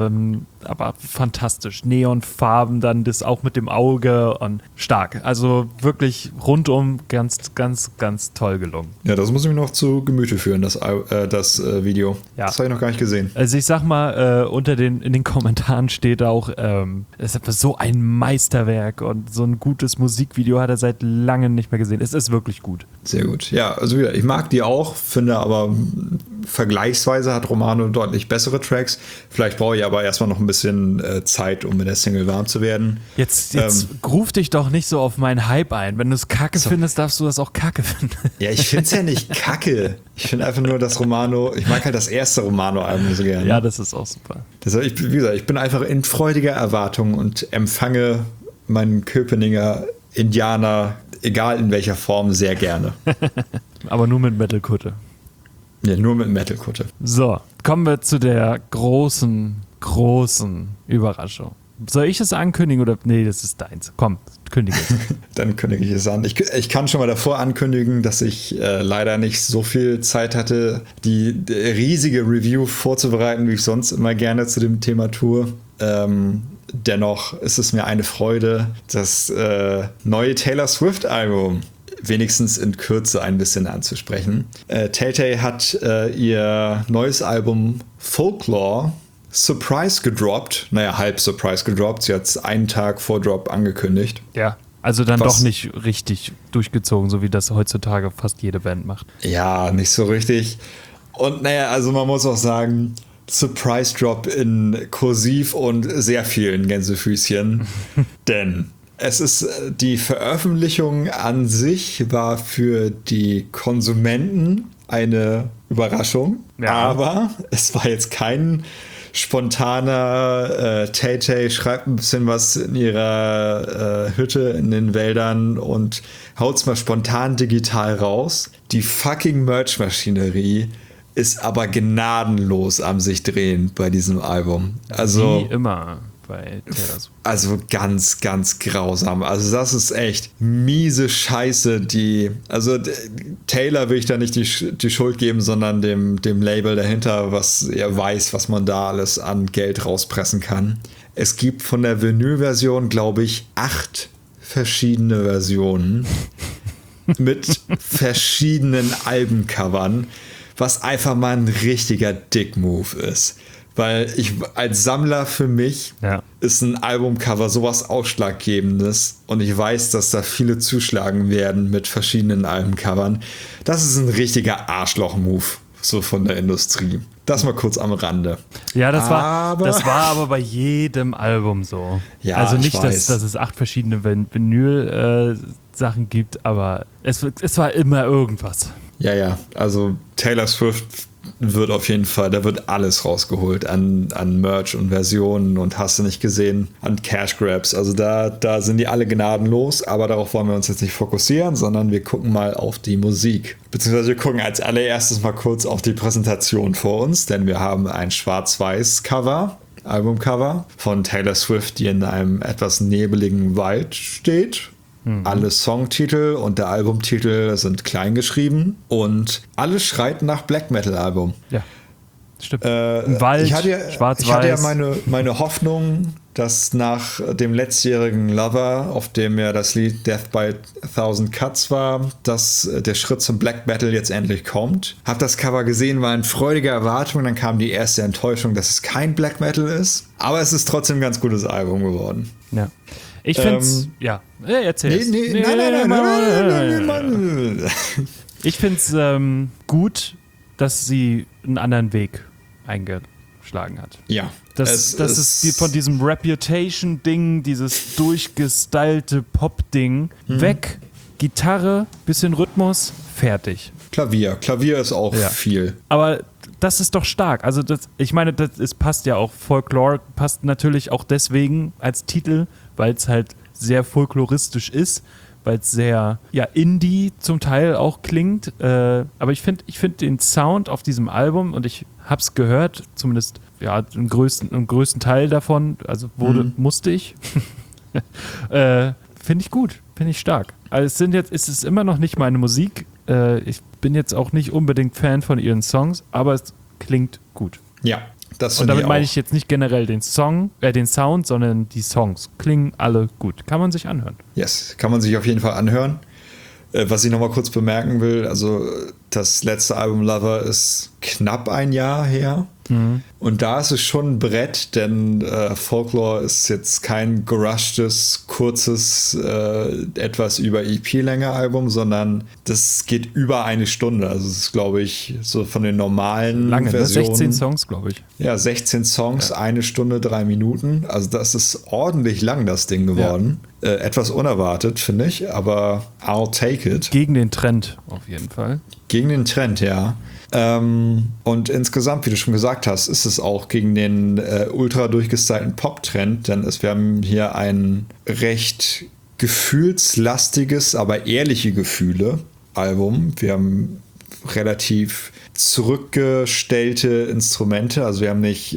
aber fantastisch. Neonfarben, dann das auch mit dem Auge und stark. Also wirklich rundum ganz, ganz, ganz toll gelungen. Ja, das muss ich mir noch zu Gemüte führen, das Video. Ja. Das habe ich noch gar nicht gesehen. Also ich sag mal, in den Kommentaren steht auch, es ist so ein Meisterwerk und so ein gutes Musikvideo hat er seit langem nicht mehr gesehen. Es ist wirklich gut. Sehr gut. Ja, also wieder, ich mag die auch, finde aber vergleichsweise hat Romano deutlich bessere Tracks. Vielleicht brauche ich aber erstmal noch ein bisschen Zeit, um mit der Single warm zu werden. Jetzt ruf dich doch nicht so auf meinen Hype ein. Wenn du es kacke findest, darfst du das auch kacke finden. Ja, ich finde es ja nicht kacke. Ich finde einfach nur das Romano, ich mag halt das erste Romano-Album so gerne. Ja, das ist auch super. Deshalb, wie gesagt, ich bin einfach in freudiger Erwartung und empfange meinen Köpeninger Indianer, egal in welcher Form, sehr gerne. Aber nur mit Metal-Kutte. Ja, nur mit Metal-Kutte. So, kommen wir zu der großen Überraschung. Soll ich es ankündigen oder? Nee, das ist deins. Komm, kündige es. Dann kündige ich es an. Ich kann schon mal davor ankündigen, dass ich leider nicht so viel Zeit hatte, die riesige Review vorzubereiten, wie ich sonst immer gerne zu dem Thema tue. Dennoch ist es mir eine Freude, das neue Taylor Swift-Album wenigstens in Kürze ein bisschen anzusprechen. Tay hat ihr neues Album Folklore Surprise gedroppt. Naja, halb Surprise gedroppt. Sie hat es einen Tag vor Drop angekündigt. Ja, also dann doch nicht richtig durchgezogen, so wie das heutzutage fast jede Band macht. Ja, nicht so richtig. Und naja, also man muss auch sagen, Surprise Drop in Kursiv und sehr vielen Gänsefüßchen. Denn es ist, die Veröffentlichung an sich war für die Konsumenten eine Überraschung. Ja. Aber es war jetzt kein spontaner Tay schreibt ein bisschen was in ihrer Hütte in den Wäldern und haut's mal spontan digital raus. Die fucking Merch-Maschinerie ist aber gnadenlos am sich drehen bei diesem Album. Also wie immer bei Taylor Swift. Also ganz, ganz grausam. Also das ist echt miese Scheiße, also Taylor will ich da nicht die Schuld geben, sondern dem Label dahinter, was er weiß, was man da alles an Geld rauspressen kann. Es gibt von der Vinyl-Version, glaube ich, 8 verschiedene Versionen mit verschiedenen Albencovern, was einfach mal ein richtiger Dick-Move ist. Weil als Sammler für mich ist ein Albumcover sowas Ausschlaggebendes und ich weiß, dass da viele zuschlagen werden mit verschiedenen Albumcovern. Das ist ein richtiger Arschloch-Move, so von der Industrie. Das mal kurz am Rande. Ja, das war aber bei jedem Album so. Ja, also nicht, dass es 8 verschiedene Vinyl-Sachen gibt, aber es war immer irgendwas. Ja, also Taylor Swift wird auf jeden Fall, da wird alles rausgeholt an Merch und Versionen und hast du nicht gesehen, an Cash Grabs. Also da sind die alle gnadenlos, aber darauf wollen wir uns jetzt nicht fokussieren, sondern wir gucken mal auf die Musik. Beziehungsweise wir gucken als allererstes mal kurz auf die Präsentation vor uns, denn wir haben ein Schwarz-Weiß-Cover, Albumcover von Taylor Swift, die in einem etwas nebeligen Wald steht. Alle Songtitel und der Albumtitel sind klein geschrieben und alles schreit nach Black Metal Album. Ja, stimmt. Wald, Schwarz-Weiß. Ich hatte ja meine Hoffnung, dass nach dem letztjährigen Lover, auf dem ja das Lied Death by 1000 Cuts war, dass der Schritt zum Black Metal jetzt endlich kommt. Hab das Cover gesehen, war in freudiger Erwartung, dann kam die erste Enttäuschung, dass es kein Black Metal ist. Aber es ist trotzdem ein ganz gutes Album geworden. Ja. Ich find's, erzähl's. Nein. Ich find's gut, dass sie einen anderen Weg eingeschlagen hat. Ja. Das ist von diesem Reputation-Ding, dieses durchgestylte Pop-Ding, weg, Gitarre, bisschen Rhythmus, fertig. Klavier ist auch viel. Aber das ist doch stark. Also ich meine, es passt ja auch. Folklore passt natürlich auch deswegen als Titel, weil es halt sehr folkloristisch ist, weil es sehr Indie zum Teil auch klingt. Aber ich finde den Sound auf diesem Album, und ich hab's gehört, zumindest im größten Teil davon, also musste ich. Finde ich gut, finde ich stark. Also es ist immer noch nicht meine Musik. Ich bin jetzt auch nicht unbedingt Fan von ihren Songs, aber es klingt gut. Ja, das und damit meine ich jetzt nicht generell den Sound, sondern die Songs klingen alle gut. Kann man sich anhören. Yes, kann man sich auf jeden Fall anhören. Was ich nochmal kurz bemerken will, also das letzte Album Lover ist knapp ein Jahr her. Und da ist es schon ein Brett, denn Folklore ist jetzt kein gerushtes, kurzes, etwas über EP-Länge Album, sondern das geht über eine Stunde. Also es ist, glaube ich, so von den normalen Versionen. 16 Songs, glaube ich. Ja, 16 Songs, 1 Stunde, 3 Minuten. Also das ist ordentlich lang, das Ding geworden. Ja. Etwas unerwartet, finde ich, aber I'll take it. Gegen den Trend auf jeden Fall. Gegen den Trend, ja. Und insgesamt, wie du schon gesagt hast, ist es auch gegen den ultra durchgestylten Pop-Trend, denn wir haben hier ein recht gefühlslastiges, aber ehrliche Gefühle-Album. Wir haben relativ zurückgestellte Instrumente, also wir haben nicht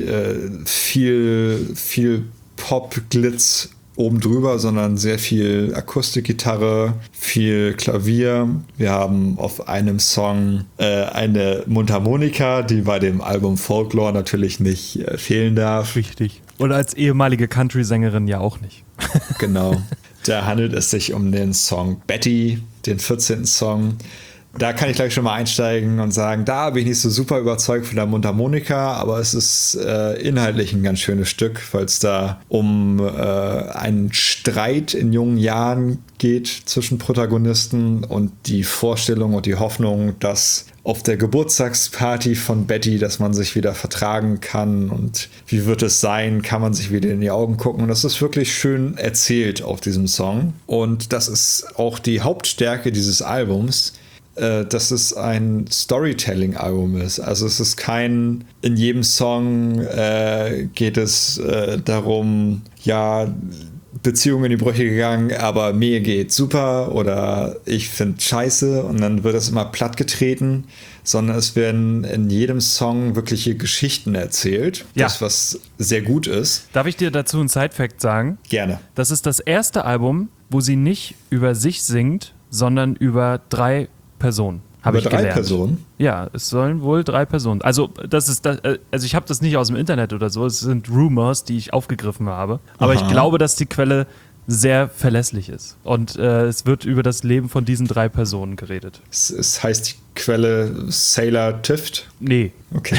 viel Pop-Glitz oben drüber, sondern sehr viel Akustikgitarre, viel Klavier. Wir haben auf einem Song eine Mundharmonika, die bei dem Album Folklore natürlich nicht fehlen darf. Richtig. Und als ehemalige Country-Sängerin ja auch nicht. Genau. Da handelt es sich um den Song Betty, den 14. Song. Da kann ich gleich schon mal einsteigen und sagen, da bin ich nicht so super überzeugt von der Mundharmonika, aber es ist inhaltlich ein ganz schönes Stück, weil es da um einen Streit in jungen Jahren geht zwischen Protagonisten und die Vorstellung und die Hoffnung, dass auf der Geburtstagsparty von Betty, dass man sich wieder vertragen kann und wie wird es sein, kann man sich wieder in die Augen gucken, und das ist wirklich schön erzählt auf diesem Song, und das ist auch die Hauptstärke dieses Albums, dass es ein Storytelling-Album ist. Also es ist kein, in jedem Song geht es darum, Beziehung in die Brüche gegangen, aber mir geht super oder ich finde scheiße, und dann wird das immer plattgetreten, sondern es werden in jedem Song wirkliche Geschichten erzählt. Ja. Das, was sehr gut ist. Darf ich dir dazu einen Side-Fact sagen? Gerne. Das ist das erste Album, wo sie nicht über sich singt, sondern über 3 Personen. Habe ich gelernt. 3 Personen? Ja, es sollen wohl 3 Personen. Also ich habe das nicht aus dem Internet oder so, es sind Rumors, die ich aufgegriffen habe. Aber ich glaube, dass die Quelle sehr verlässlich ist. Und es wird über das Leben von diesen 3 Personen geredet. Es heißt die Quelle Sailor Tift? Nee. Okay.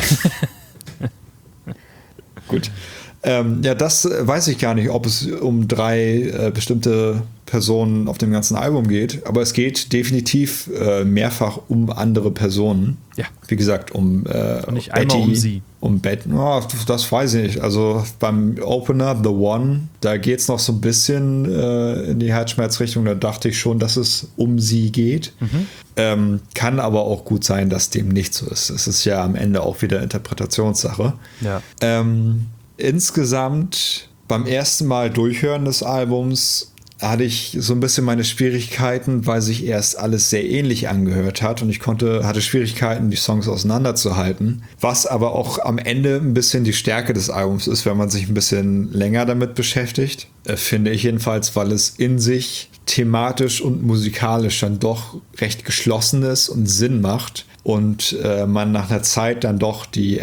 Gut. Das weiß ich gar nicht, ob es um 3 bestimmte Personen auf dem ganzen Album geht, aber es geht definitiv mehrfach um andere Personen. Ja. Wie gesagt, um nicht Betty, um sie. Um Betty, das weiß ich nicht. Also beim Opener, The One, da geht es noch so ein bisschen in die Herzschmerzrichtung, da dachte ich schon, dass es um sie geht. Kann aber auch gut sein, dass dem nicht so ist. Es ist ja am Ende auch wieder Interpretationssache. Ja. Insgesamt beim ersten Mal Durchhören des Albums hatte ich so ein bisschen meine Schwierigkeiten, weil sich erst alles sehr ähnlich angehört hat und ich hatte Schwierigkeiten, die Songs auseinanderzuhalten, was aber auch am Ende ein bisschen die Stärke des Albums ist, wenn man sich ein bisschen länger damit beschäftigt, finde ich jedenfalls, weil es in sich thematisch und musikalisch dann doch recht geschlossen ist und Sinn macht und man nach einer Zeit dann doch die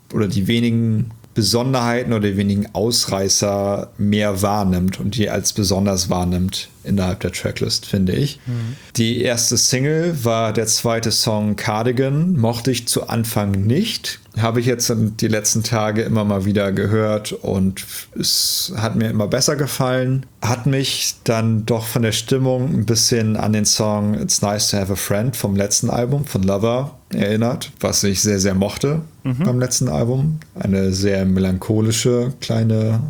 wenigen Besonderheiten oder die wenigen Ausreißer mehr wahrnimmt und die als besonders wahrnimmt innerhalb der Tracklist, finde ich. Die erste Single war der zweite Song Cardigan, mochte ich zu Anfang nicht. Habe ich jetzt die letzten Tage immer mal wieder gehört und es hat mir immer besser gefallen. Hat mich dann doch von der Stimmung ein bisschen an den Song It's Nice to Have a Friend vom letzten Album von Lover erinnert, was ich sehr, sehr mochte beim letzten Album. Eine sehr melancholische kleine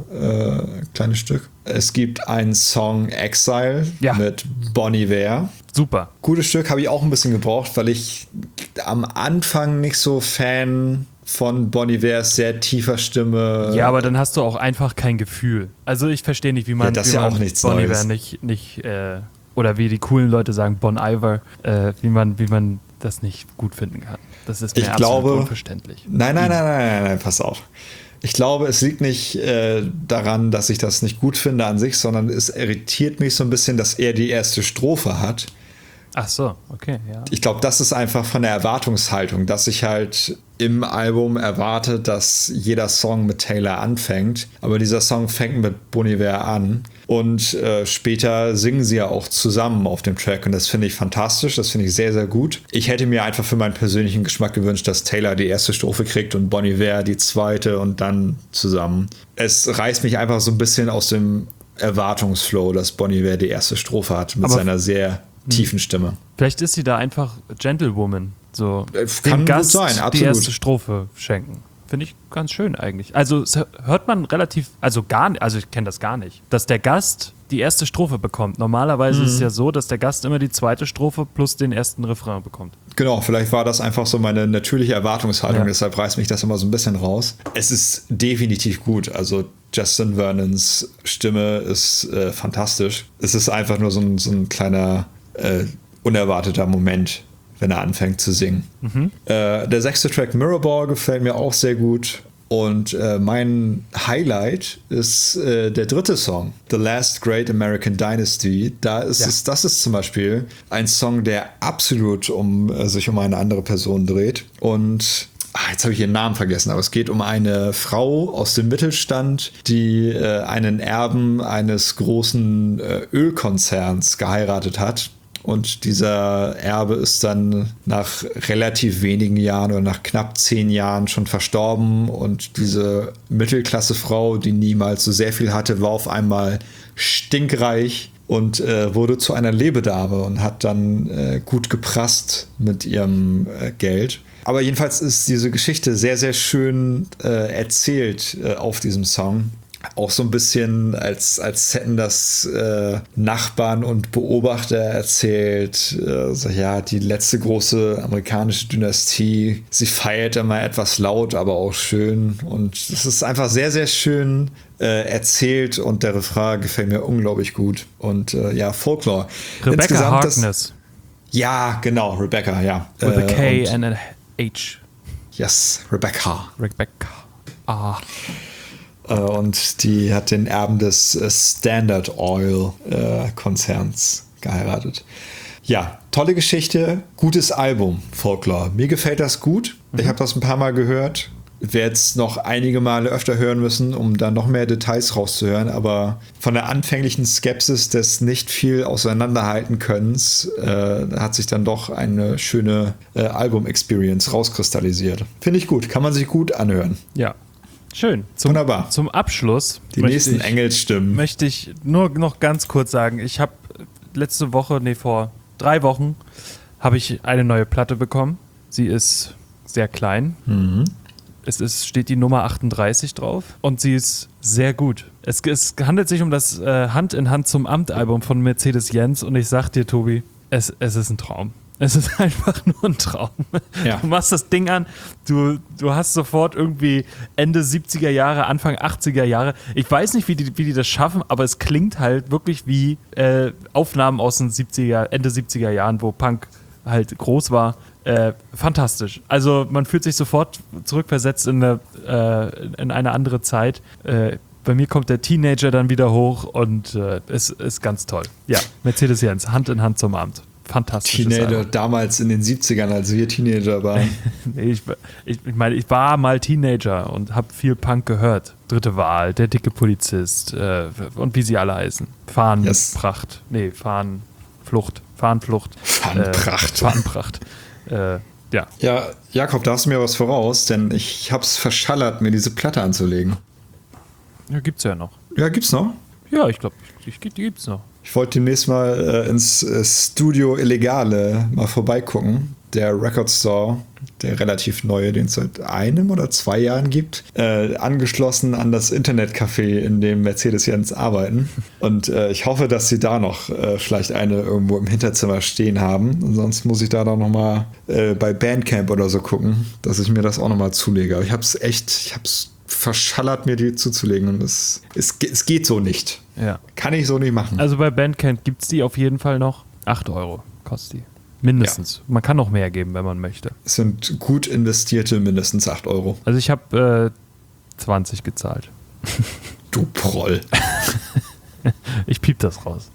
Stück. Es gibt einen Song Exile mit Bon Iver. Super. Gutes Stück, habe ich auch ein bisschen gebraucht, weil ich am Anfang nicht so Fan von Bon Ivers sehr tiefer Stimme. Ja, aber dann hast du auch einfach kein Gefühl. Also ich verstehe nicht, wie man, das ist ja auch nichts Bon Neues. Iver nicht oder wie die coolen Leute sagen, Bon Iver, wie man das nicht gut finden kann. Das ist mir absolut unverständlich. Nein, pass auf. Ich glaube, es liegt nicht daran, dass ich das nicht gut finde an sich, sondern es irritiert mich so ein bisschen, dass er die erste Strophe hat. Ach so, okay, ja. Ich glaube, das ist einfach von der Erwartungshaltung, dass ich halt im Album erwarte, dass jeder Song mit Taylor anfängt. Aber dieser Song fängt mit Bon Iver an. Und später singen sie ja auch zusammen auf dem Track. Und das finde ich fantastisch. Das finde ich sehr, sehr gut. Ich hätte mir einfach für meinen persönlichen Geschmack gewünscht, dass Taylor die erste Strophe kriegt und Bon Iver die zweite und dann zusammen. Es reißt mich einfach so ein bisschen aus dem Erwartungsflow, dass Bon Iver die erste Strophe hat mit seiner sehr tiefen Stimme. Vielleicht ist sie da einfach Gentlewoman. So kann dem Gast gut sein, absolut. Die erste Strophe schenken. Finde ich ganz schön eigentlich. Also es hört man relativ, also ich kenne das gar nicht, dass der Gast die erste Strophe bekommt. Normalerweise ist es ja so, dass der Gast immer die zweite Strophe plus den ersten Refrain bekommt. Genau, vielleicht war das einfach so meine natürliche Erwartungshaltung, deshalb reißt mich das immer so ein bisschen raus. Es ist definitiv gut, also Justin Vernons Stimme ist fantastisch. Es ist einfach nur so ein kleiner unerwarteter Moment, wenn er anfängt zu singen. Der 6. Track Mirrorball gefällt mir auch sehr gut. Und mein Highlight ist der 3. Song, The Last Great American Dynasty. Das ist zum Beispiel ein Song, der absolut sich um eine andere Person dreht. Und jetzt habe ich ihren Namen vergessen, aber es geht um eine Frau aus dem Mittelstand, die einen Erben eines großen Ölkonzerns geheiratet hat. Und dieser Erbe ist dann nach relativ wenigen Jahren oder nach knapp 10 Jahren schon verstorben. Und diese Mittelklassefrau, die niemals so sehr viel hatte, war auf einmal stinkreich und wurde zu einer Lebedame und hat dann gut geprasst mit ihrem Geld. Aber jedenfalls ist diese Geschichte sehr, sehr schön erzählt auf diesem Song. Auch so ein bisschen, als hätten das Nachbarn und Beobachter erzählt. Die letzte große amerikanische Dynastie. Sie feiert immer etwas laut, aber auch schön. Und es ist einfach sehr, sehr schön erzählt. Und der Refrain gefällt mir unglaublich gut. Und Folklore. Rebecca Harkness. Ja, genau, Rebecca, ja. With a K and a H. Yes, Rebecca. Und die hat den Erben des Standard Oil Konzerns geheiratet. Ja, tolle Geschichte, gutes Album, Folklore. Mir gefällt das gut. Ich habe das ein paar Mal gehört. Werde es noch einige Male öfter hören müssen, um da noch mehr Details rauszuhören. Aber von der anfänglichen Skepsis des nicht viel auseinanderhalten Könnens hat sich dann doch eine schöne Album-Experience rauskristallisiert. Finde ich gut, kann man sich gut anhören. Ja. Schön. Wunderbar. Zum Abschluss die nächsten Engelsstimmen. Möchte ich nur noch ganz kurz sagen, ich habe vor 3 Wochen habe ich eine neue Platte bekommen. Sie ist sehr klein. Steht die Nummer 38 drauf und sie ist sehr gut. Es handelt sich um das Hand in Hand zum Amt-Album von Mercedes-Benz und ich sag dir, Tobi, es ist ein Traum. Es ist einfach nur ein Traum. Ja. Du machst das Ding an, du hast sofort irgendwie Ende 70er Jahre, Anfang 80er Jahre. Ich weiß nicht, wie die das schaffen, aber es klingt halt wirklich wie Aufnahmen aus den Ende 70er Jahren, wo Punk halt groß war. Fantastisch. Also man fühlt sich sofort zurückversetzt in eine andere Zeit. bei mir kommt der Teenager dann wieder hoch und es ist ganz toll. Ja, Mercedes-Benz, Hand in Hand zum Abend. Fantastisch. Teenager damals in den 70ern, als wir Teenager waren. Nee, ich meine, ich war mal Teenager und habe viel Punk gehört. Dritte Wahl, der dicke Polizist und wie sie alle heißen. Fahnenpracht. Nee, Fahnenflucht. Fahnenpracht. Ja. Ja, Jakob, da hast du mir was voraus, denn ich hab's verschallert, mir diese Platte anzulegen. Ja, gibt's ja noch. Ja, gibt's noch? Ja, ich glaube, die gibt's noch. Ich wollte demnächst mal ins Studio Illegale mal vorbeigucken. Der Record Store, der relativ neue, den es seit 1 oder 2 Jahren gibt, angeschlossen an das Internetcafé, in dem Mercedes-Benz arbeiten. Und ich hoffe, dass sie da noch vielleicht eine irgendwo im Hinterzimmer stehen haben. Und sonst muss ich da noch mal bei Bandcamp oder so gucken, dass ich mir das auch noch mal zulege. Aber ich hab's verschallert, mir die zuzulegen, und es geht so nicht. Ja. Kann ich so nicht machen. Also bei Bandcamp gibt es die auf jeden Fall noch. 8 Euro kostet die. Mindestens. Ja. Man kann noch mehr geben, wenn man möchte. Es sind gut investierte mindestens 8 Euro. Also ich habe 20 gezahlt. Du Proll. Ich piep das raus.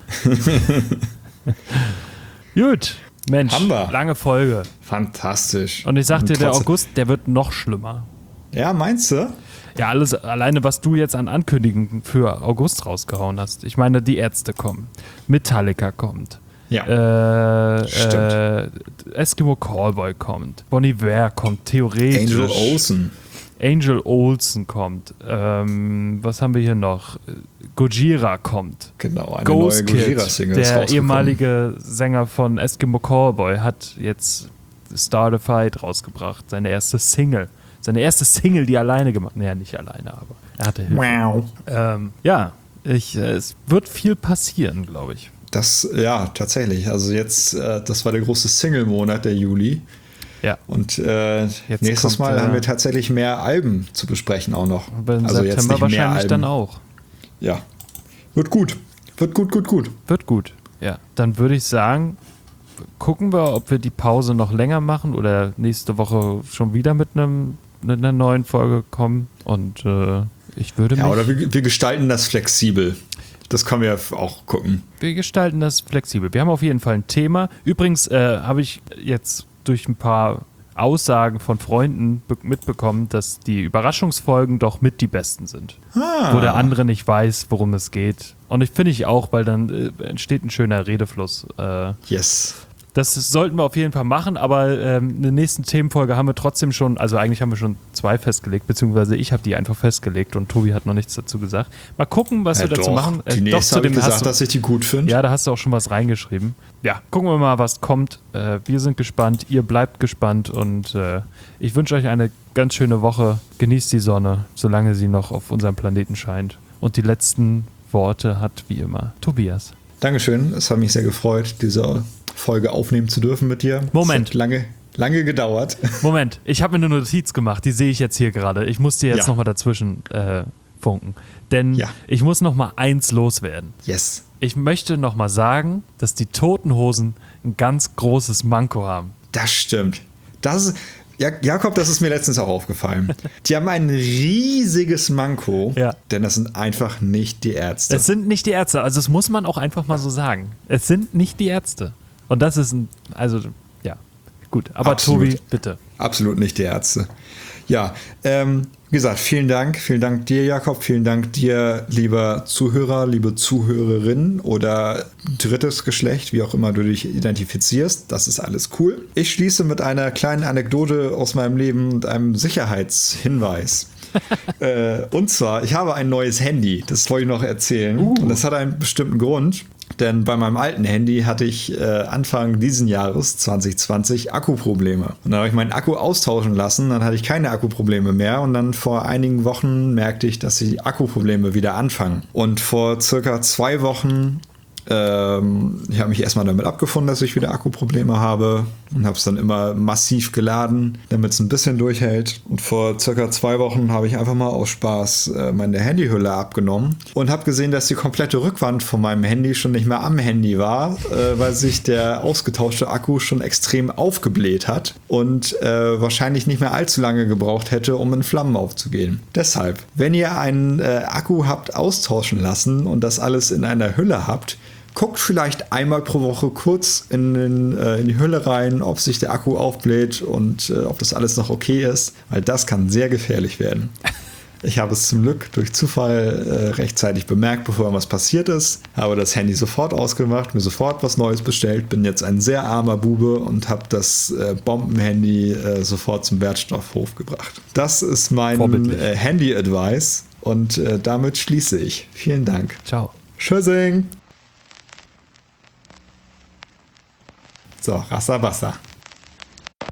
Gut. Mensch, lange Folge. Fantastisch. Und ich sag dir, der August, der wird noch schlimmer. Ja, meinst du? Ja, alles alleine, was du jetzt an Ankündigungen für August rausgehauen hast. Ich meine, die Ärzte kommen. Metallica kommt. Ja. Stimmt. Eskimo Callboy kommt. Bon Iver kommt, theoretisch. Angel Olsen kommt. Was haben wir hier noch? Gojira kommt. Genau, eine Ghost neue Gojira-Single ist der ehemalige Sänger von Eskimo Callboy hat jetzt Start a Fight rausgebracht. Seine erste Single, die er alleine gemacht hat. Naja, nicht alleine, aber er hatte Hilfe. Wow. Es wird viel passieren, glaube ich. Das, ja, tatsächlich. Also jetzt, das war der große Single-Monat, der Juli. Ja. Und nächstes Mal haben wir tatsächlich mehr Alben zu besprechen auch noch. Im also September jetzt nicht wahrscheinlich mehr Alben. Dann auch. Ja. Wird gut. Wird gut, ja. Dann würde ich sagen, gucken wir, ob wir die Pause noch länger machen oder nächste Woche schon wieder mit einer neuen Folge kommen. Und ich würde mich... Ja, oder wir gestalten das flexibel. Das können wir auch gucken. Wir gestalten das flexibel. Wir haben auf jeden Fall ein Thema. Übrigens habe ich jetzt durch ein paar Aussagen von Freunden mitbekommen, dass die Überraschungsfolgen doch mit die besten sind. Wo der andere nicht weiß, worum es geht. Und ich finde ich auch, weil dann entsteht ein schöner Redefluss. Yes. Das sollten wir auf jeden Fall machen, aber in der nächsten Themenfolge haben wir trotzdem schon, also eigentlich haben wir schon 2 festgelegt, beziehungsweise ich habe die einfach festgelegt und Tobi hat noch nichts dazu gesagt. Mal gucken, was wir dazu machen. Die nächste habe ich gesagt, dass ich die gut finde. Ja, da hast du auch schon was reingeschrieben. Ja, gucken wir mal, was kommt. Wir sind gespannt, ihr bleibt gespannt und ich wünsche euch eine ganz schöne Woche. Genießt die Sonne, solange sie noch auf unserem Planeten scheint. Und die letzten Worte hat wie immer Tobias. Dankeschön, es hat mich sehr gefreut, diese Folge aufnehmen zu dürfen mit dir. Moment. Es hat lange gedauert. Moment, ich habe mir eine Notiz gemacht, die sehe ich jetzt hier gerade. Ich muss dir jetzt nochmal dazwischen funken. Denn ich muss nochmal eins loswerden. Yes. Ich möchte nochmal sagen, dass die Toten Hosen ein ganz großes Manko haben. Das stimmt. Jakob, das ist mir letztens auch aufgefallen. Die haben ein riesiges Manko, denn das sind einfach nicht die Ärzte. Es sind nicht die Ärzte, also das muss man auch einfach mal so sagen. Es sind nicht die Ärzte. Und das ist gut. Aber absolut. Tobi, bitte. Absolut nicht die Ärzte. Ja, wie gesagt, vielen Dank. Vielen Dank dir, Jakob. Vielen Dank dir, lieber Zuhörer, liebe Zuhörerin oder drittes Geschlecht, wie auch immer du dich identifizierst. Das ist alles cool. Ich schließe mit einer kleinen Anekdote aus meinem Leben und einem Sicherheitshinweis. Und zwar, ich habe ein neues Handy. Das wollte ich noch erzählen. Und das hat einen bestimmten Grund. Denn bei meinem alten Handy hatte ich Anfang diesen Jahres, 2020, Akkuprobleme. Und dann habe ich meinen Akku austauschen lassen, dann hatte ich keine Akkuprobleme mehr. Und dann vor einigen Wochen merkte ich, dass die Akkuprobleme wieder anfangen. Und vor circa 2 Wochen ich habe mich erstmal damit abgefunden, dass ich wieder Akkuprobleme habe und habe es dann immer massiv geladen, damit es ein bisschen durchhält. Und vor circa 2 Wochen habe ich einfach mal aus Spaß meine Handyhülle abgenommen und habe gesehen, dass die komplette Rückwand von meinem Handy schon nicht mehr am Handy war, weil sich der ausgetauschte Akku schon extrem aufgebläht hat und wahrscheinlich nicht mehr allzu lange gebraucht hätte, um in Flammen aufzugehen. Deshalb, wenn ihr einen Akku habt austauschen lassen und das alles in einer Hülle habt, guckt vielleicht einmal pro Woche kurz in die Hülle rein, ob sich der Akku aufbläht und ob das alles noch okay ist, weil das kann sehr gefährlich werden. Ich habe es zum Glück durch Zufall rechtzeitig bemerkt, bevor was passiert ist, habe das Handy sofort ausgemacht, mir sofort was Neues bestellt, bin jetzt ein sehr armer Bube und habe das Bombenhandy sofort zum Wertstoffhof gebracht. Das ist mein Handy-Advice und damit schließe ich. Vielen Dank. Ciao. Tschüssing. So, Rassa Wasser.